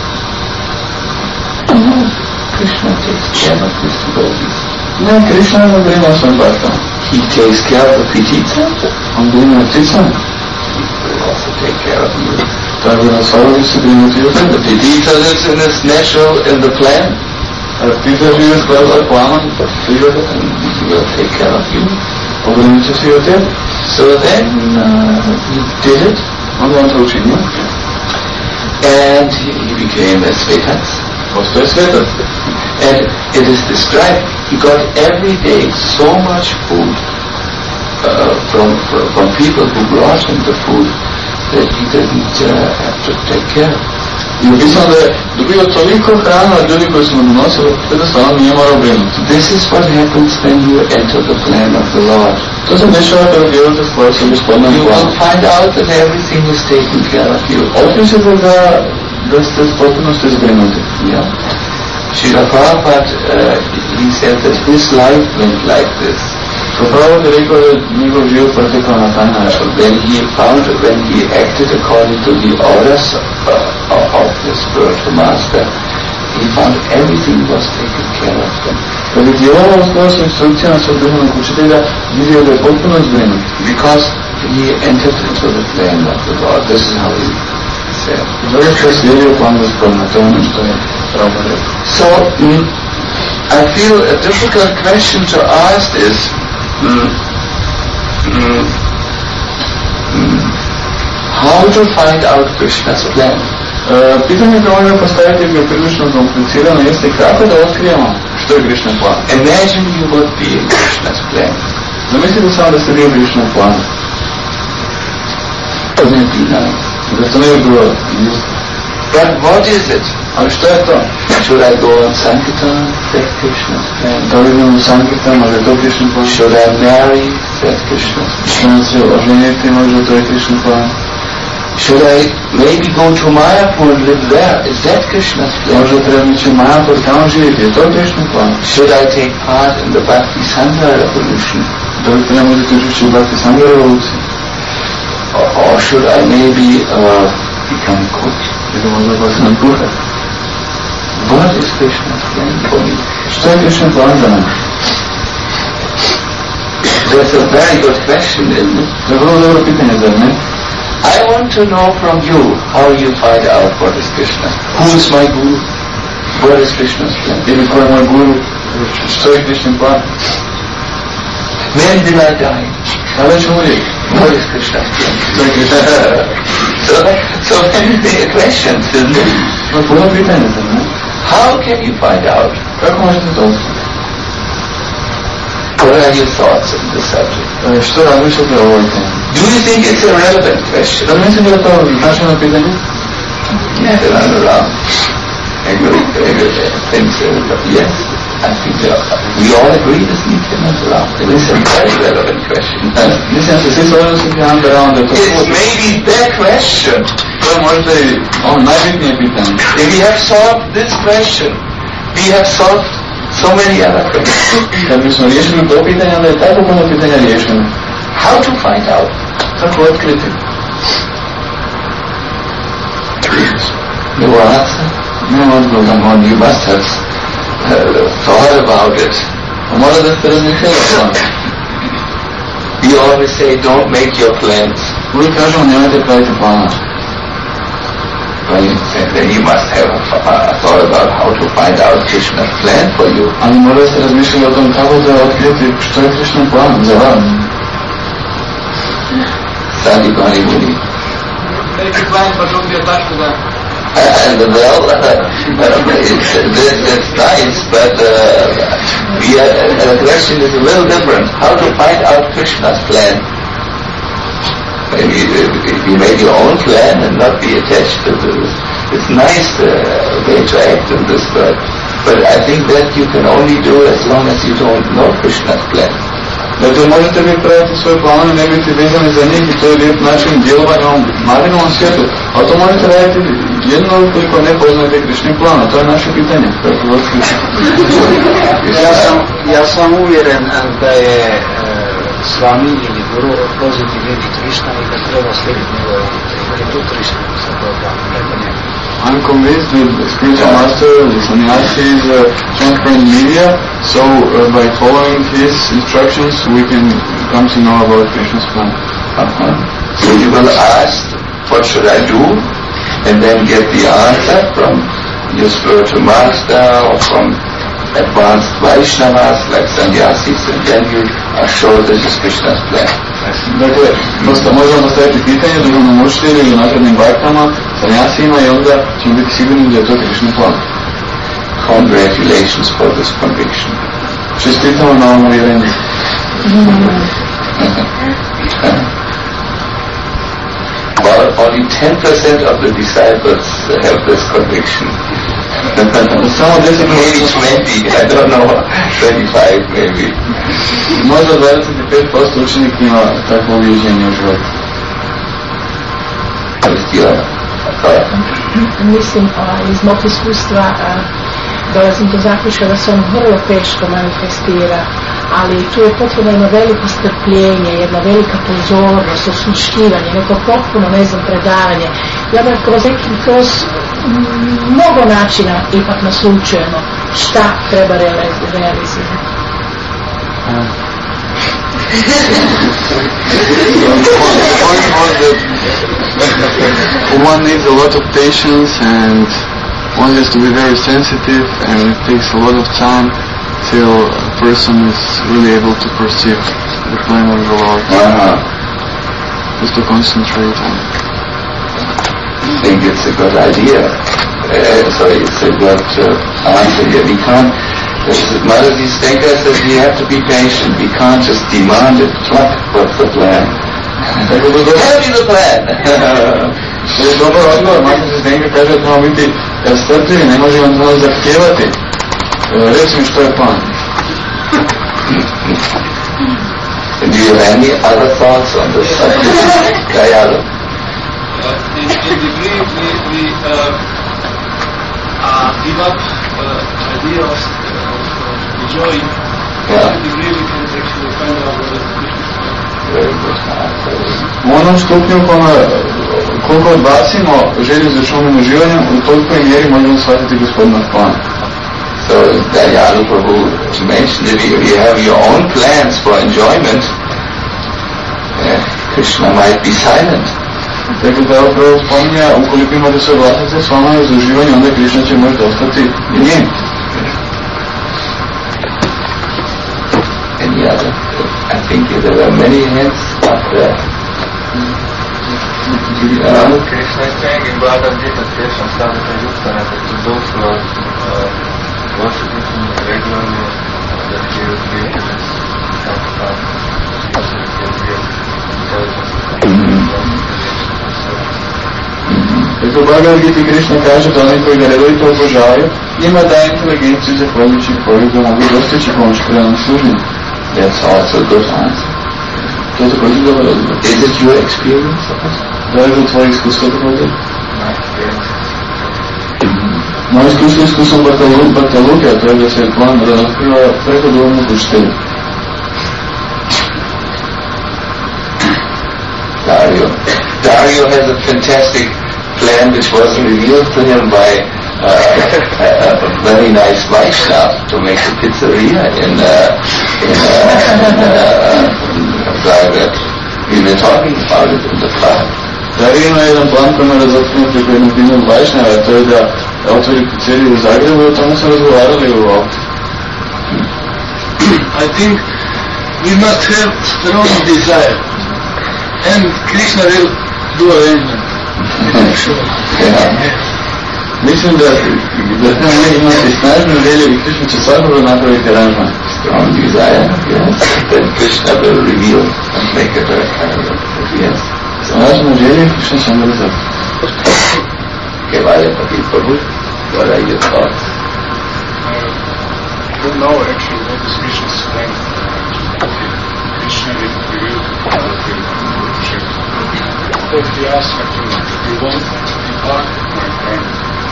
No, Krishna takes care of his devotees. Ne, Krišna ne brine o svojim bajstama. He takes care of the pitita. On brine o pticama. He will also take care of you. Tako da svakog se brinuti o The tebe. pitita lives in its natural in the plant, A ptica žive skladu sa planom, prirode, and he will take care of you. obrinut će se i o tebi. So then he did it, Onda on to učinio. and he became a svetas. Postoje svetac. And it is described, he got every day so much food from people who brought him the food that he didn't have to take care. I upisano da je dobio toliko hrana od ljudi koji su mu donosili, da se on nije morao brinuti. This is what happens when you enter the plan of the Lord. To se dešava kada djelujete stvari sa gospodinom You planom. will find out that everything is taken care of you. Otkrićete da ste s potpunosti zbrinuti. Yeah. Srila Prabhupada, he said that his life went like this. Prabhupada je rekao da je njegov život protekao na taj način. When he acted according to the orders of the spiritual master, he found everything was taken care of him. Kad je djelovao u skladu s instrukcijama svog duhovnog učitelja, vidio da je potpuno zbrinut. Because he entered into the plan of the Lord. This is how he said. Zato što je slijedio plan gospodina, to je ono što je Prabhupada rekao. So, I feel a difficult question to ask is, how to find out Krishna's plan? Pitanje koje možemo postaviti je prilično komplicirano, jeste kako da otkrijemo što je Krišna plan. Imagine you would be in Krishna's plan. Zamislite samo da ste bili u Krišnom planu. Wouldn't it be nice? Da to ne bi bilo. But what is it? Ali što je to? Should I go on Sankirtan? That Krishna's plan. Da li idemo u Sankirtan, možda je to Krišni plan? Should I marry? That Krishna's plan. Što se oženiti, možda to je Krišni plan? Should I maybe go to Mayapur and live there? Is that Krishna's plan? Možda treba ići u Mayapur, tamo živjeti, je to Krišni plan? Should I take part in the Bhakti Sangha revolution? Da li treba uzeti učešće u Bhakti Sangha revoluciji? or should I maybe become cook? What is Krishna's plan for me? That's a very good question, isn't it? I want to know from you how you find out what is Krishna. Who is my guru? What is Krishna's plan? When will I die? What is Krishna's plan? So many questions, isn't it? How can you find out? What are your thoughts on this subject? Do you think it's a relevant question? Yes, yes, I think we all agree this needs to be around. It is a very relevant question. It's maybe the question. If we have solved this question, we have solved so many other questions. How to find out? No answer? Come on, you must have thought about it. We always say, don't make your plans. Then you must have thought about how to find out Krishna's plan for you. Sadhikani Muni. Make a plan, but don't be attached to them. Well, that's nice, but the question is a little different. How to find out Krishna's plan? Maybe you make your own plan and not be attached to this. It's nice way to act in this world, but I think that you can only do as long as you don't know Krishna's plan. Dakle, možete vi praviti svoje planove, ne biti vezani za njih i to je lijep način djelovanja u materijalnom svijetu, a to možete raditi jedno ukoliko ne poznate Krišni plan, a to je naše pitanje. Ja sam uvjeren da je Swami ili Guru pozitivni Krishna i da treba slijediti njegove da je to Krishna sa toga, preko njega. I'm convinced that spiritual master, the sannyasi, is transparent media, so by following his instructions we can come to know about Krishna's plan. So you will ask, what should I do? And then get the answer from your spiritual master or from advanced Vaishnavas like sannyasis, and then you are sure this is Krishna's plan. Dakle, možemo postaviti pitanje duhovnom učitelju ili nakladnim bhaktama, sannyasima i onda ćemo biti sigurni da je to Krishna plan. Congratulations for this conviction. Čestitamo na ovom uvjerenju. Well, only 10% of the disciples have this conviction. Maybe 20, I don't know, 25 maybe. Možda 25% učenika ima takvo uvježenje u životu. Mislim, iz mog iskustva dolazim do zaključka da se on vrlo teško manifestira, ali tu je potrebno jedno veliko strpljenje, jedna velika pozornost, osluškivanje, neko potpuno, predavanje. Ja da kroz mnogo načina ipak naslučujemo šta treba realizirati. One needs a lot of patience and one has to be very sensitive, and it takes a lot of time till a person is really able to perceive the plan of the Lord. Just to concentrate on it. I think it's a good idea. So it's a good answer here. We can't, Maharaji Shankar says we have to be patient. We can't just demand it. What's the plan? Tell me the plan. To je dobar odgovor. Maharaji Shankar kaže da trebamo biti strpljivi, ne možemo samo zahtijevati. Reci mi što je plan. Do you have any other thoughts on this subject? Dayalu? In degree we give up idea of enjoying. In degree we can actually find out whether very good heart. U onom stupnju koliko odbacimo želju za čovnim uživanjem, u tolikoj mjeri možemo shvatiti gospodina plana. So Dayal Prabhu mentioned that if you have your own plans for enjoyment, Krishna might be silent. Tako da upravo spominja, ukoliko imate svoje vlastite planove za uživanje, onda Krishna će možda ostati njem. Any other? I think there are many hands up there. Krishna is saying in Bhagavad Gita, Krishna started to look at those who are worshipping him regularly, that he will be able to have Tako Bhagavad Gita Krishna kaže da oni koji ga redovito obožavaju, njima daje inteligenciju zahvaljujući koju ga mogu dostići pomoć predanom služenju. That's also a good answer. To je također dobar odgovor. Is it your experience? Da je to tvoje iskustvo također? Moje iskustvo Bhakta Luke, a to je da se plan razotkriva preko duhovnog učitelja. Dario has a fantastic plan which was revealed to him by a very nice Vaishnava to make a pizzeria in private. We were talking about it in the club. Dario ima jedan plan koji je razotkriven preko jednog divnog Vaishnava, a to je da otvori pizzeriju u Zagrebu i o tome smo razgovarali u ovdje. I think we must have strong desire. And Krishna will do arrangement. Mislim da trebamo imati snažnu želju i Krishna će svakako napraviti aranžman. Strong desire, yes. Then Krishna will reveal and make it yes. Snažna želja i Krishna će onda razvati. Kevalapati Prabhu, what are your thoughts? I don't know actually what is Krishna's plan. Krishna will reveal what he will check. But he asked actually, do you want to be part of my plan?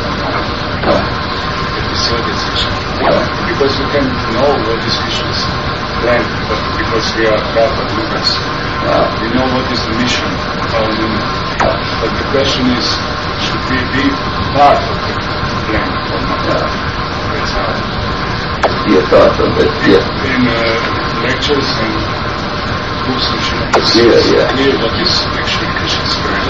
That is so decision. Because you can know what is Krishna's plan, but because we are Radha Lukas, we know what is the mission of our movement. But the question is, should we be part of the plan or not? That's how. Your thoughts on that? Yeah. In lectures and books and shit, it's clear what is actually Krishna's plan.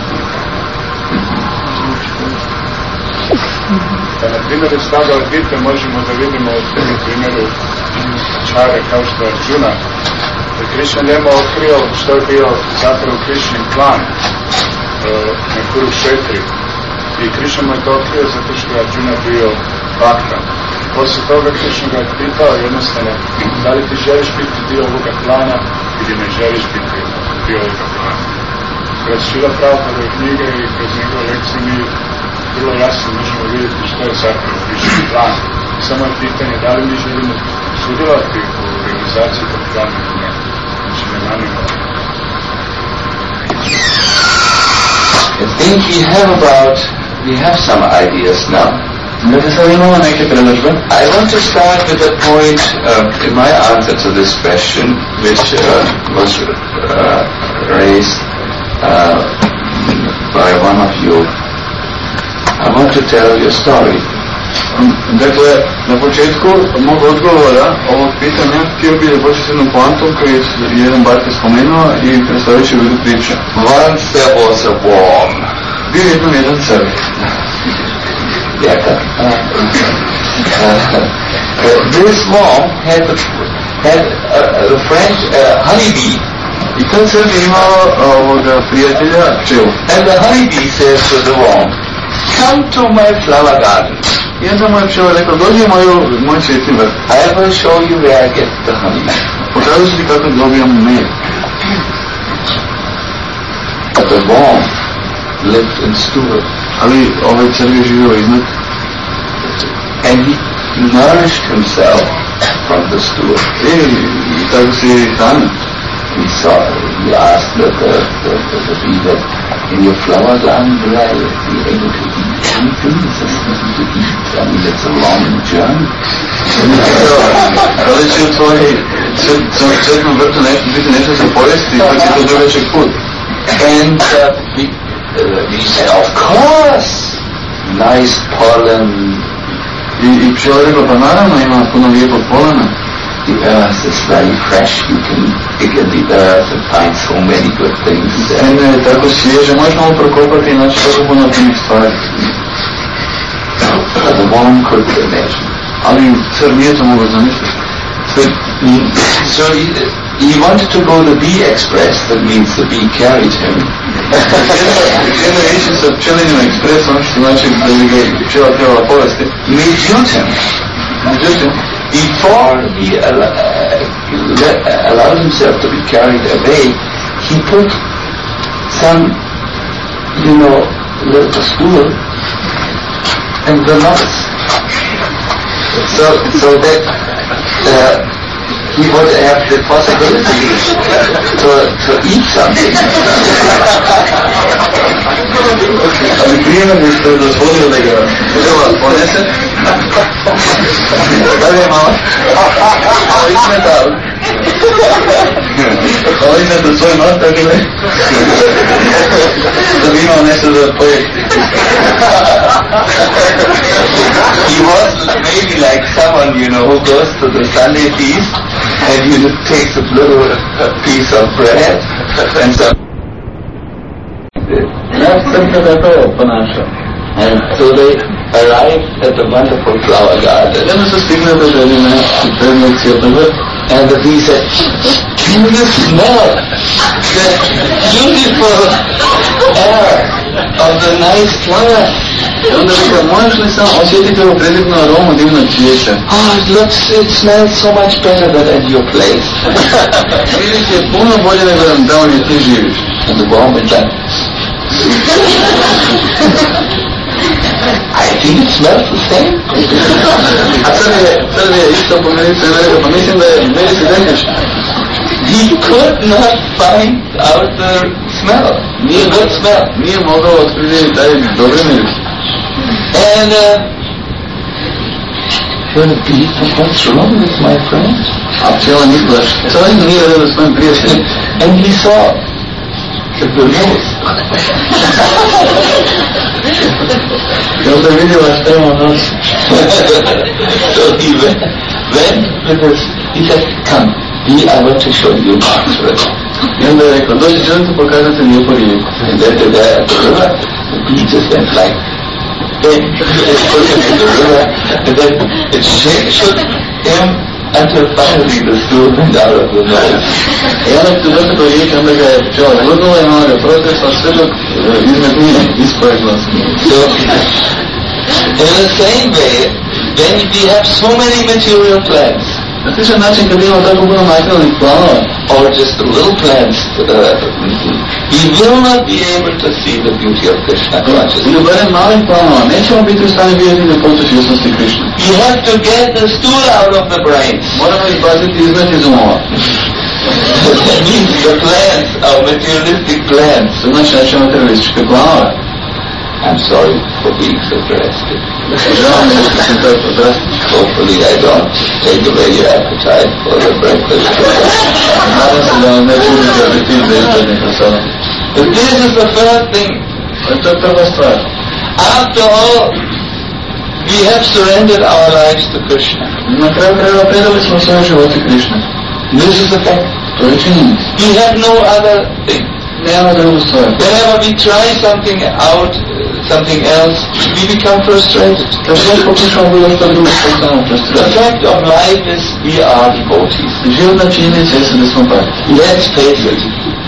Na primjer, iz Bhagavad Gita možemo da vidimo na primjeru čare kao što je Arjuna, da Krishna njemu otkrio što je bio zapravo Krishnin plan na Kurukshetri. I Krishna mu je to otkrio zato što je Arjuna bio bhakta. Poslije toga Krishna ga je pitao jednostavno, da li ti želiš biti dio ovoga plana ili ne želiš biti dio ovoga plana. Kroz Šrila Prabhupada knjige i kroz njegove lekcije mi vrlo jasno možemo vidjeti što je zapravo Krishnin plan. Samo je pitanje da li mi želimo sudjelovati u realizaciji tog plana ili ne. Znači ne nanimo. I think we have some ideas now. I want to start with a point in my answer to this question which was raised by one of you. I want to tell you a story. Dakle, na početku mog odgovora ovog pitanja htio bih da početi s jednom poantom koju je jedan bhakta spomenuo i predstavit ću u vidu priča. Once there was a worm. Bio je jednom jedan crv. This worm had a friend honeybee. I taj crv je imao prijatelja pčelu. And the honeybee says to the worm, come to my flower garden. I onda mu je pčela rekao, dođi u moj cvjetni vrt. I will show you where I get the honey. Pokazat ću ti kako dobijam med. But the worm lived in Stuart. Ali ovaj crv je živio iznad. And he nourished himself from the Stuart. I tako se je hranio. He asked the bee that in your flower garden will I be able to eat anything? He says, nothing to eat. I mean, it's a long journey. Da li će u tvojoj Cvetnom vrtu biti ne se pojesti, pa je to drugačiji put. And we said, of course, nice pollen. I pčela rekla, pa naravno ima puno lijepog polena. The earth is very fresh, you can dig in the earth and find so many good things. Zemlja je tako svježa, možemo prokopati i naći tako puno finih stvari. But the woman couldn't imagine. Ali car nije to mogao zamisliti. So he wanted to go the bee express, that means the bee carried him. Htjela je ići sa pčelinim ekspresom, što znači da bi ga pčela trebala povesti. Međutim, before he allowed himself to be carried away, he put some, little stool in the nuts, so that he would have the possibility to eat something. Ali prije nego što je dozvolio da ga pčela ponese, da je malo izmetal svoj nos, tako da bi imao nešto za pojesti. He was maybe like someone, who goes to the Sunday feast and he takes a little piece of bread and some. And so they arrived at the wonderful flower garden. And the bee said, can you smell the beautiful air of the nice flower? Oh, it smells so much better than at your place. And the worm went like, I think it smells the same. He could not find out the smell, the good smell. And the bee said, what's wrong with my friend? And he saw the nose. So he went with us. He said, come, bee, I want to show you Margaret. And then at the river, the bee just went like, then he put him in the river, and then it shook him until finally the stool went out of the nose. So, in the same way, when we have so many material plans, or just the little plans, we will not be able to see the beauty of Krishna consciousness. We have to get the stool out of the brain. That means the plans are materialistic plans. I'm sorry for being so drastic. Hopefully I don't take away your appetite for the breakfast. But this is the first thing. After all, we have surrendered our lives to Krishna. This is the fact. We have no other thing. Whenever we try something out, something else, we become frustrated. The fact of life is we are devotees. Let's face it.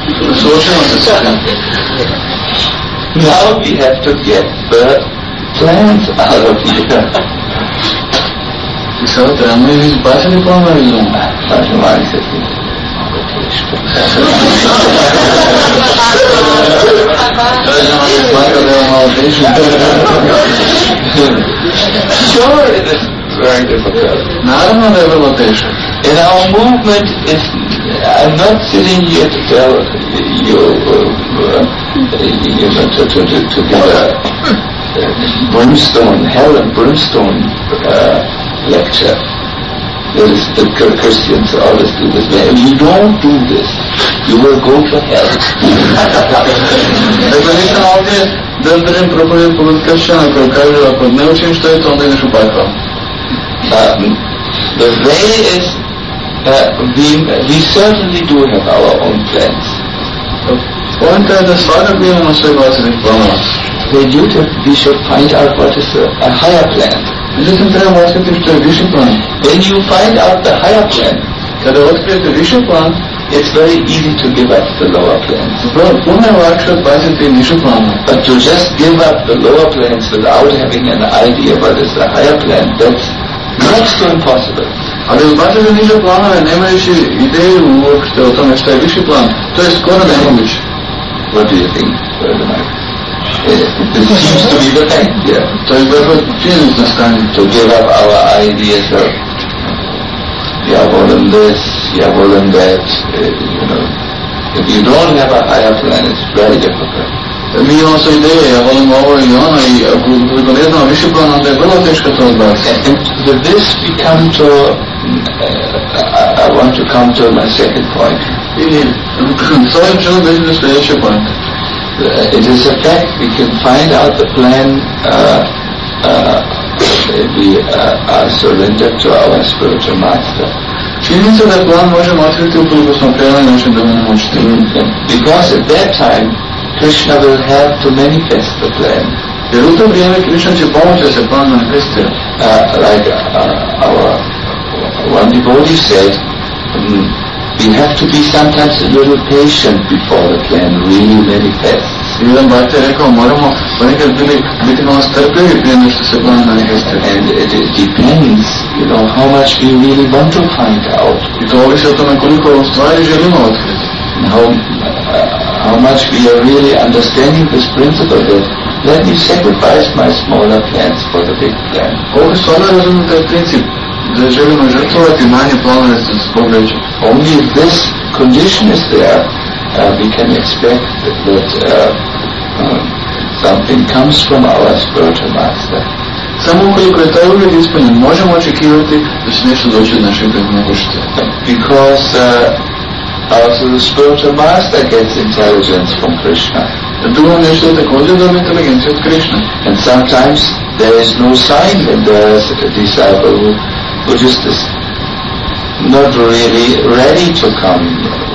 Now we have to get the plans out of here. Sure, it is very difficult. In our movement, I'm not sitting here to tell you, to give a brimstone, hell and brimstone lecture. There is the Christians always do this. If you don't do this, you will go to hell. Dakle, nisam ovdje da držim propovijed poput kršćana koji kažu ako ne učinim što je to, onda ideš u pakao. The way is, we certainly do have our own plans. Poenta je da svakako imamo svoje vlastitih planova. We should find out what is a higher plan. Međutim, trebamo otkriti što je viši plan. When you find out the higher plan, kada otkrijete viši plan, it's very easy to give up the lower plans. Puno je lakše odbaciti niži plan. But to just give up the lower plans without having an idea what is the higher plan, that's next to impossible. Ali odbaciti niže planove nemajući ideju uopšte o tome što je viši plan, to je skoro nemoguće. What do you think? This seems to be the fact, yeah. To je zapravo činjenica stanje. To give up our ideas of ja volim this, ja volim that, you know. If you don't have a higher plan, it's very difficult. Mi imamo svoje ideje, ja volim ovo ili ono i ako ne znamo više plan, onda je vrlo teško to odbaciti. And with this we come to, I want to come to my second point. I s ovim želim doći do sljedeće pojenta. It is a fact we can find out the plan if we are surrendered to our spiritual master. Činjenica da plan možemo otkriti ukoliko smo predali našim duhovnim učiteljima. Because at that time Krishna will have to manifest the plan. Jer u to vrijeme Krishna će pomoći da se plan manifestira. Like our one devotee said, we have to be sometimes a little patient before the plan really manifests. Jedan bhakta je rekao, moramo ponekad biti malo strpljivi prije nego što se plan manifestira. And it depends, you know, how much we really want to find out. I to ovisi o tome koliko stvari želimo otkriti. How much we are really understanding this principle that let me sacrifice my smaller plans for the big plan. Koliko stvarno razumim taj princip da želimo žrtvovati manje planove zbog većeg. Only if this condition is there, we can expect that something comes from our spiritual master. Samo ukoliko je taj uvjet ispunjen, možemo očekivati da će nešto doći od našeg duhovnog učitelja. Because also the spiritual master gets intelligence from Krishna. Duhovni učitelj također dobije inteligenciju od Krishna. And sometimes there is no sign when there is a disciple who just is not really ready to come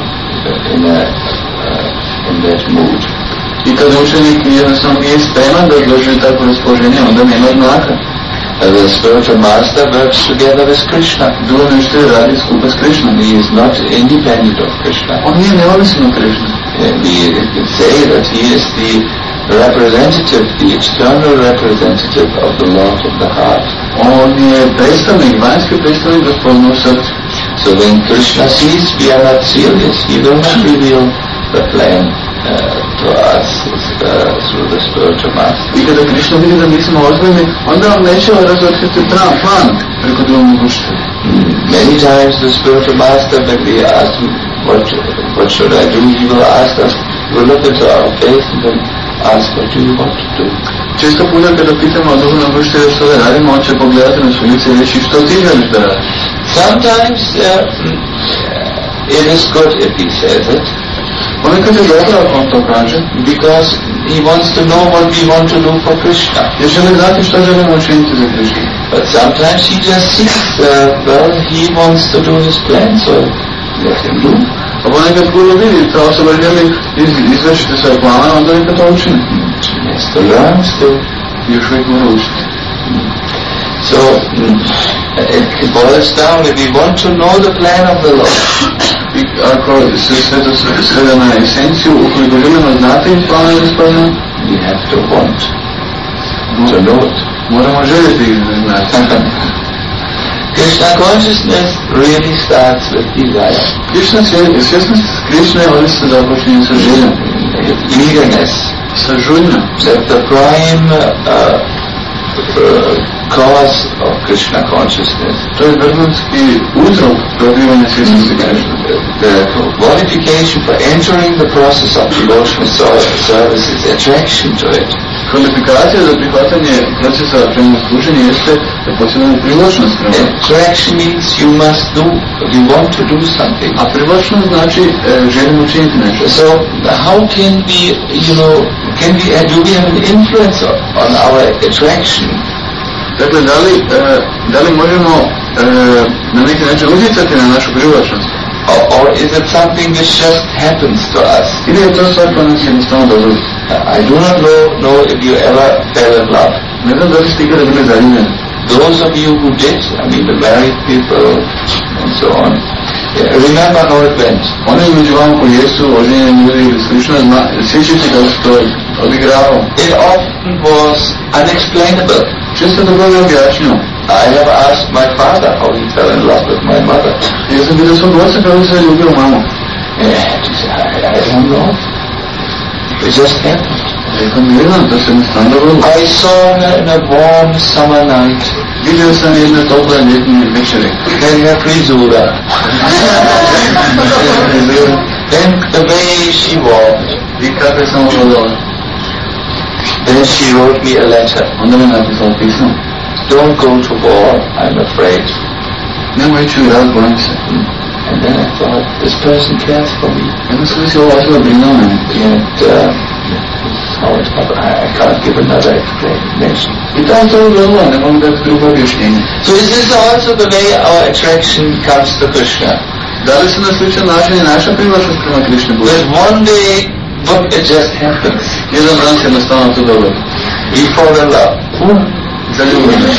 in that mood. I kada učenik jednostavno nije spreman da doživi takvo raspoloženje, onda nema znaka. The spiritual master works together with Krishna. Duhovni učitelj radi skupa s Krishnom. He is not independent of Krishna. On nije neovisan od Krishna. We can say that he is the representative, the external representative of the Lord of the heart. On je predstavnik, vanjski predstavnik Gospodina u srcu. So when Krishna sees we are not serious, he will not reveal the plan to us through the spiritual master. I kada Krishna vidi da nismo ozbiljni, onda on neće razotkriti plan preko duhovnog učitelja. Many times the spiritual master, when we ask him, what should I do, he will ask us, he will look into our face and then ask, what do you want to do? Često puta kada pitamo duhovnog učitelja što da radimo, on će pogledati na svoje lice i reći što ti želiš da radiš. Sometimes it is good if he says it. Ponekad je dobro ako on to kaže, because he wants to know what we want to do for Krishna. Jer želi znati što želimo učiniti za Krishna. But sometimes he just sees, well, he wants to do his plan, so let him do. A ponekad puno vidi, ta osoba želi izvršiti svoje plane, onda neka to učini. He has to learn still. Još uvijek mora učiti. So it boils down, if we want to know the plan of the Lord. I ako se sve to svede na esenciju, ukoliko želimo znati plana Gospodina, we have to want to know it. Moramo željeti znati. Krishna consciousness really starts with desire. Krishna svjesnost Krishna odista započinje sa željom. Eagerness. Sa žuljnom. That's the prime cause of Krishna consciousness. To je vrhunski uzrok dobivanja svjesnosti Krishna. The qualification for entering the process of devotional service is attraction to it. Kvalifikacija za prihvatanje procesa prema služenju jeste da posjedamo privlačnost prema. Attraction means you must do, you want to do something. A privlačnost znači želimo učiniti nešto. So how can we, do we have an influence on our attraction? Dakle, da li možemo na neki način utjecati na našu privlačnost? Or is it something which just happens to us? Ili je to stvar koja nas jednostavno dogodi? I do not know if you ever fell in love. Ne znam da li ste ikada bili zaljubljeni. Those of you who did, the married people and so on, remember how it went. Oni među vama koji jesu oženjeni ljudi ili slično, sjećaju se kako se to odigravalo. It often was unexplainable. Često to bilo objašnjeno. I have asked my father how he fell in love with my mother. Ja sam pitao svog oca kako se ljubio mamu. I don't know. It just happened. Rekao mi, ne znam, to se jednostavno dogodilo. I saw her in a warm summer night. Vidio sam jedne tople ljetne večeri. Then her frisura. Then the way she walked. I kako je samo hodala. Then she wrote me a letter. Onda mi napisala pismo. Don't go to war, I'm afraid. Nemoj ići u rat, bojim se. And then I thought, this person cares for me. Onda sam mislio, ova osoba brine o mene. And I can't give another explanation. I to je to izgledalo, ne mogu dati drugo objašnjenje. So is this also the way our attraction comes to Krishna? Da li se na sličan način i naša privlačnost prema Krišni bude? That one day, look, it just happens. Jedan dan se jednostavno to dogodi. We fall in love. Zaljubljeni.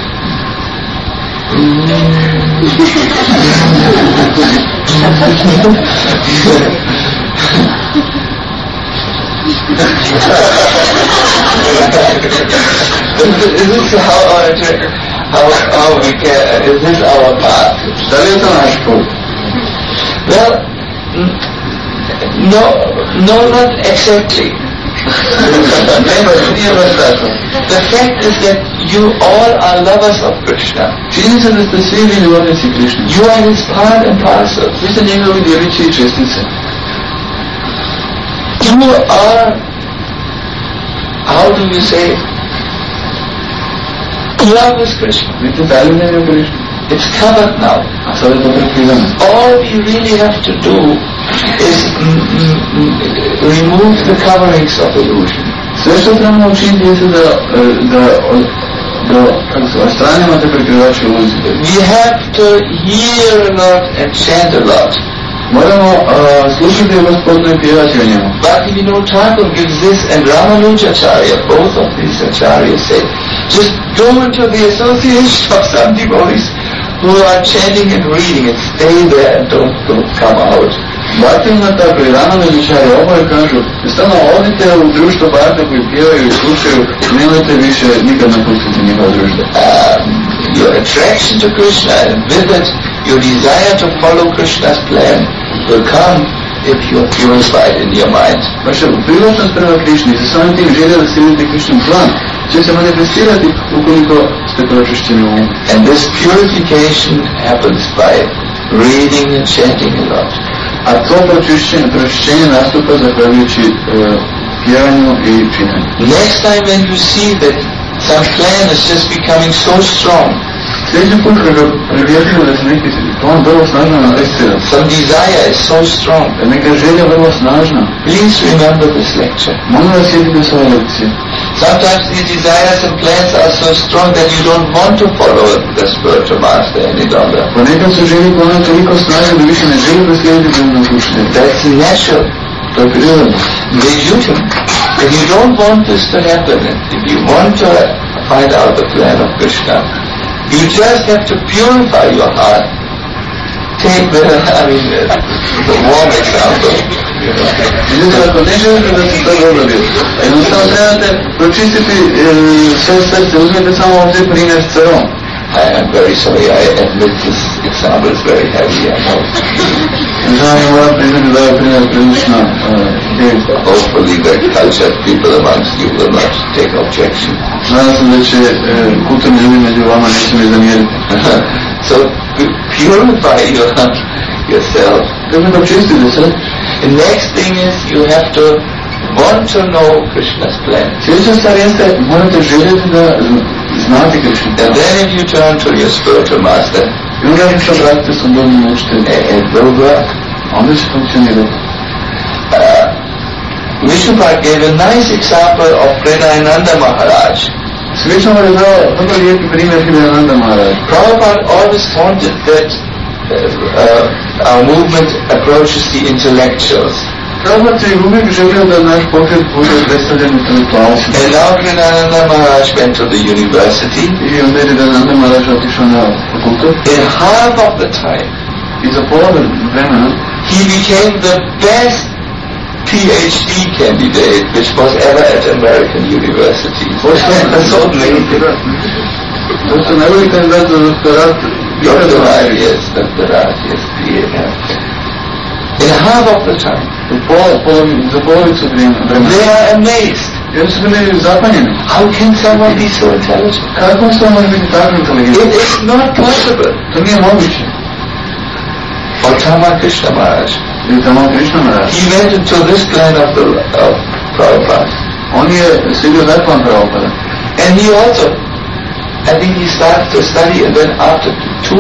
Is this how we can, is this our path? Da li je to naš put? Well, no, not exactly. The fact is that you all are lovers of Krishna. Čini se da ste svi vi ljubavnici Krišne. You are his part and parcel. Vi ste njegovi djelići i čestice. You are, how do you say, love with Krishna. Vi ste zaljubljeni u Krišnu. It's covered now. A sada je to prekriveno. All we really have to do is remove the coverings of illusion. Sve što trebamo učiniti je da odstranimo te prekrivače iluzije. We have to hear a lot and chant a lot. Moramo slušati Gospodinu i pjevati o njemu. Bhaktivinoda Thakur gives this, and Ramanujacharya, both of these acharyas say, just go into the association of some devotees who are chanting and reading and stay there and don't come out. Bhaktivinoda Thakur i Ramanujacharya oboje kažu, stvarno odite u društvo bhakta koji pjevaju i slušaju, nemojte više nikad napustiti njihova društva. Your attraction to Krishna, and with it your desire to follow Krishna's plan will come if you are purified in your mind. Vaša privlačnost prema Krišni i sa samim tim želja da slijedite Krišnin plan će se manifestirati ukoliko ste pročišćeni u umu. And this purification happens by reading and chanting a lot. A to pročišćenje nastupa zahvaljujući pjevanju i čitanju. Next time when you see that some plan is just becoming so strong, sljedeći put kada primijetimo da se neki plan vrlo snažno manifestira, some desire is so strong, da neka želja vrlo snažna, please remember this lecture. Molim vas sjetite svoje lekcije. Sometimes these desires and plans are so strong that you don't want to follow the spiritual master any longer. Ponekad su želje plana toliko snažne da više ne želi proslijediti duhovnog učitelja. That's natural. To je prirodno. If you don't want this to happen, if you want to find out the plan of Krishna, you just have to purify your heart. Take the warm example. Vidite, ako ne želite da se to dogodi, jednostavno trebate pročistiti svoje srce, uzmite samo ovdje primjer s crvom. I am very sorry, I admit this example is very heavy, I know. Žao mi moram priznati da je primjer prilično Hopefully the cultured people amongst you will not take objection. Nadam se da će kulturni ljudi među vama neće mi zamjeriti. So purify yourself. Kako da očistite srce? The next thing is you have to want to know Krishna's plan. Sljedeća stvar jeste, morate željeti da znate Krishna. And then if you turn to your spiritual master, I onda se obratite svom duhovnom učitelju. it will work. Onda će funkcionirati. Vishnupada gave a nice example of Hridayananda Maharaj. Slično je dao vrlo lijepi primjer Hridayananda Maharaj. Prabhupada always wanted that our movement approaches the intellectuals. Prabhupada je uvijek želio da naš pokret bude predstavljen intelektualcima. And now Hridayananda Maharaj went to the university. I onda je Hridayananda Maharaj otišao na fakultet. In half of the time, I za pola vremena he became the best PhD candidate which was ever at American universities. That's so amazing. To je najbolji kandidat za doktorat. Doctorat, yes. In half of the time, za polovicu vremena. they are amazed. Jer su bili zapanjeni. How can someone be so intelligent? Kako se može biti tako inteligentan? It is not possible. To nije moguće. Or Tamal Krishna Maharaj. I Tamal Krishna Maharaj. He went into this plan of Prabhupada. On je slijedio taj plan Prabhupada. And he also, I think he started to study, and then after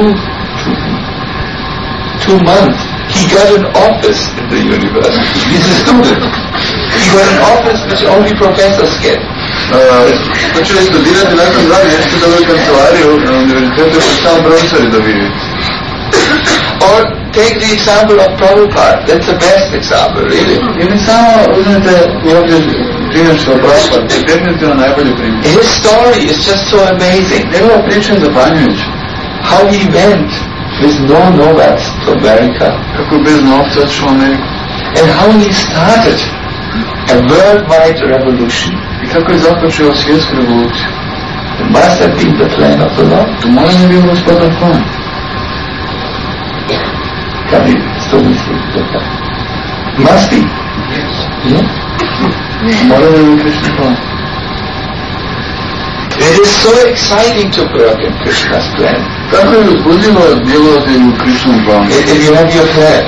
two months, he got an office in the university. He's a student. He got an office which only professors get. Počeo je studirati nakon 2 mjeseca dobio kancelariju na univerzitetu koji samo profesori dobiju. Or take the example of Prabhupada. That's the best example, really. Ili samo uzmete u obzir primjer što je Prabhupada. To je definitivno najbolji primjer. His story is just so amazing. Njegova priča je zapanjujuća. How he went with no novacs to America. Kako je bez novca otišao u Ameriku. And how he started a worldwide revolution. I kako je započeo svjetsku revoluciju. It must have been the plan of the Lord. To mora ne bio gospodar plan. Can we still see that? Must be. Yeah? Mora ne bio Krishna plan. It is so exciting to work in Krishna's plan. Kako je uzbudljivo djelovati u Krishnom planu. If you have your plan,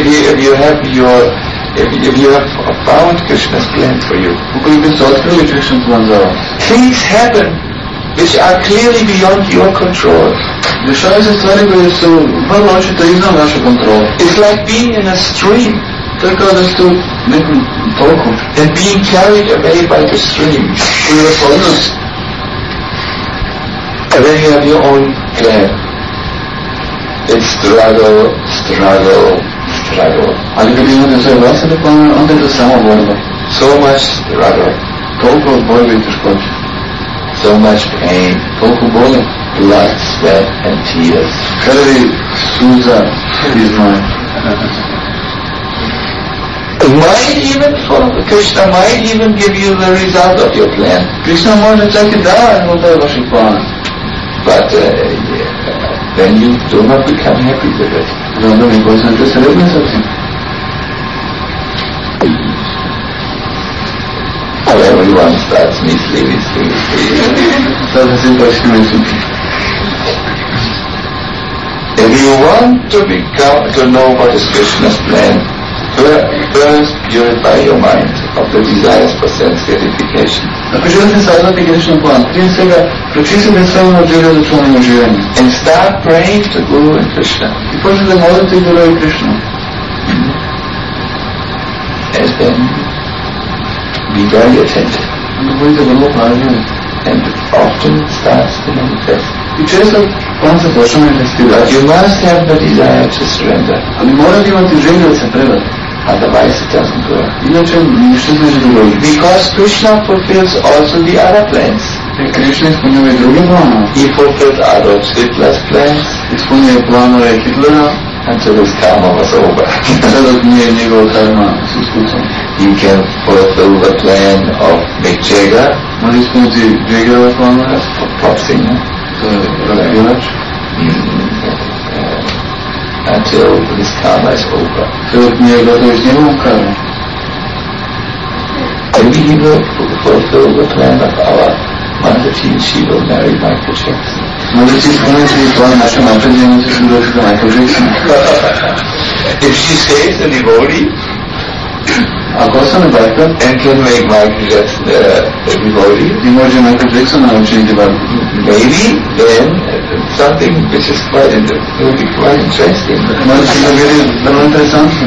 if you have found Krishna's plan for you, Ukoliko ste otkrili Krishna plan za vas, things happen which are clearly beyond your control. dešavaju se stvari koje su vrlo očito iznad vaše kontrole. It's like being in a stream To je kao da ste u nekom toku and being carried away by the stream. koji vas odnosi. And then you have your own plan. It's struggle. Ali kad imate svoje vlastite plane, onda je to samo borba. So much struggle, Toliko borbe i teškoće, so much pain, toliko boli, blood, sweat, and tears. krvi, suza i znoj. Krishna might even give you the result of your plan. Krishna može čak i davati rezultat vašeg plana. But then you do not become happy with it. I onda ne postanete sretni sa tim. Everyone starts me sleepy. Sada se počne misliti. If you want to know what is Krishna's plan, first purify your mind of the desires for sense gratification. Ako želite saznati Krishna plan, prije svega pročistite sve ono želje za čuvanjem uživanja. And start praying to Guru and Krishna. I počnete moliti Guru i Krishna. And then be very attentive. Onda budite vrlo pažljivi. And often starts to manifest. I često on se počne But manifestirati. you must have the desire to surrender. Ali morate imati želju da se predate. Otherwise it doesn't work. Inače ništa se neće dogoditi. Because Krishna fulfills also the other plans. Jer Krishna ispunjuje i druge planove. He fulfilled Adolf Hitler's plans Ispunjuje planove Hitlera, until his karma was over. sve dok nije njegov karma s iskucom. He can fulfill the plan of Mick Jagger, Može ispuniti Jaggerove planove, that's for pop singer, to je razbilač, until his karma is over. sve dok nije gotovo s njegovom karmom. Maybe he will fulfill the plan of our Mataji, she will marry Michael Jackson. Može se ispuniti plan naše Mataji, on će se doći za Michael Jacksona. If she stays a devotee, Ako ostane bhakta, and can make Michael Jackson devotee, i može Michael Jacksona učiniti bhakta. maybe then something which is will be quite interesting. Može se da vidi vrlo interesantno.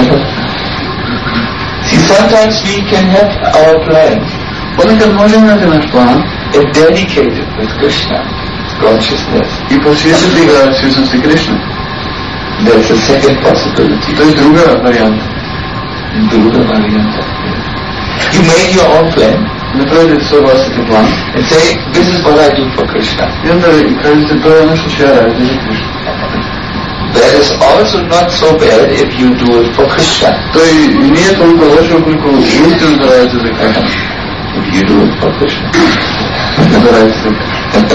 See, sometimes we can have our plan Ponekad možemo imati naš plan and dedicate it with Krishna consciousness. i posvjetiti ga svjesnosti Krishne. That's the second possibility. To je druga varijanta. You make your own plan Napravite svoj vlastiti plan and say, this is what I do for Krishna. i onda kažete, to je ono što ću ja raditi za Krishna. That is also not so bad if you do it for Krishna. To i nije toliko loše ukoliko uistinu to radite za Krishna. If you do it for Krishna. To radite za Krishna.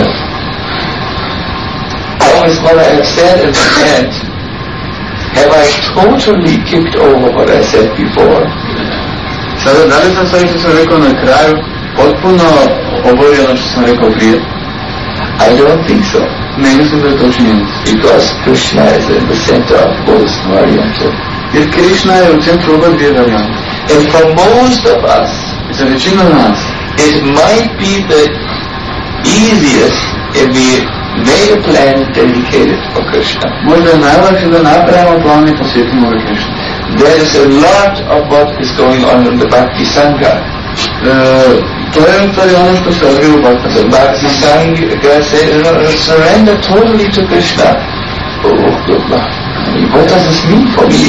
Always what I have said in the end, have I totally kicked over what I said before? Sada, da li sam sve što sam rekao na kraju potpuno oborio ono što sam rekao prije? I don't think so. Ne, mislim da je to činjenica. Because Krishna is in the center of both variantes. Jer Krishna je u centru oba dvije varijante. And for most of us, Za većinu nas, it might be the easiest if we made a plan dedicated for Krishna. možda je najlakše da napravimo plan i posjetimo ga Krishna. There is a lot of what is going on in the Bhakti Sangha. To je u stvari ono što se odvija u Bhakti The Bhakti Sangha says, surrender totally to Krishna. Oh, good luck. What does this mean for me?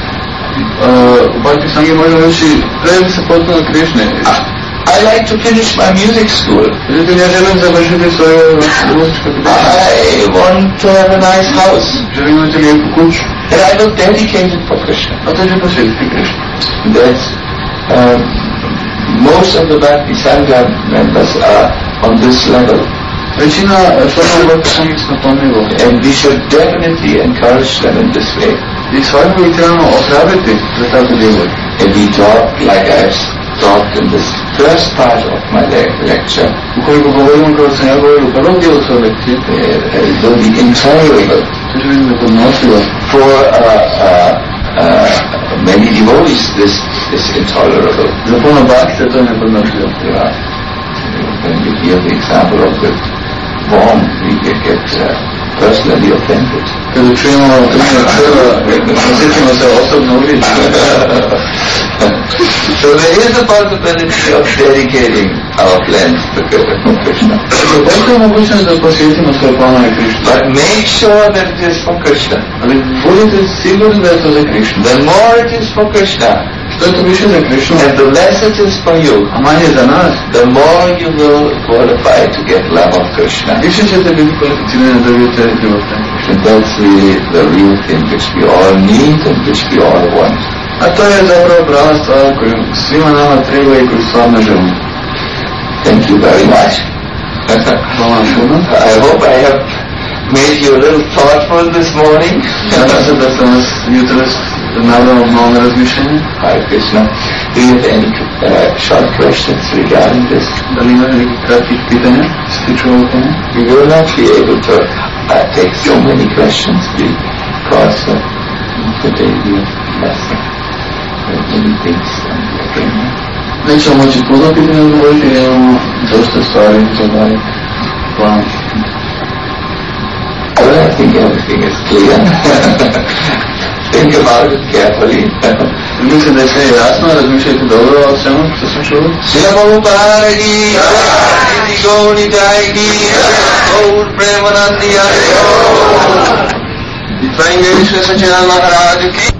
U Bhakti Sanghi možemo reći, predati se potpuno Krishne. I like to finish my music school. Međutim, ja želim završiti svoju muzičku akademiju. I want to have a nice house. Želim imati lijepu kuću. And I will dedicate it for Krishna. A to ću posjetiti Krishna. That's most of the Bhakti Sangha members are on this level. Većina članova Bhakti Sanghi su na tom nivou. And we should definitely encourage them in this way. I svakako ih trebamo ohrabriti da tako djeluju. If we talk like I've talked in this first part of my lecture, Ukoliko govorimo kao sam ja govorio u prvom dijelu svoje lekcije, it will be intolerable to će biti nepodnošljivo. for many devotees. This is intolerable. Za puno bhakta to je nepodnošljivo. Yeah. When we hear the example of the bomb, we get personally offended. Kada čujemo primjer čega, osjetimo se osobno uvrijeđeni. So there is a possibility of dedicating our plans to Krishna. Postoji mogućnost da posjetimo svoje planove Krishna. But make sure that it is for Krishna. Ali budite sigurni da je to za Krishna. The more it is for Krishna, Što je to više za Krishna, and the less it is for you, a manje za nas, the more you will qualify to get love of Krishna. više ćete biti kvalificirani da dobijete ljubav prema Krishna. And that's really the real thing which we all need and which we all want. A to je zapravo prava stvar koju svima nama treba i koju stvarno želimo. Thank you very much. Hvala vam puno. I hope I have made you a little thoughtful this morning. Nadam se da sam vas jutros naveo malo na razmišljanje. Hare Krishna. Do you have any short questions regarding this? Da li imate nekih kratkih pitanja što se tiču ovog tema? We will not be able to take so many questions because today we have less many things on the agenda. Nećemo moći puno pitanja odgovoriti jer imamo dosta stvari za dalje plan. Well, I think everything is clear. Think about it carefully. Mislim da je sve jasno, razmišljajte dobro o svemu što sam čuli. Srila Prabhupada ki jai, Gaur Nitai ki jai, Gaur Premanandi Hare Gaur. Swami Vishnu Sachinanda Maharaj ki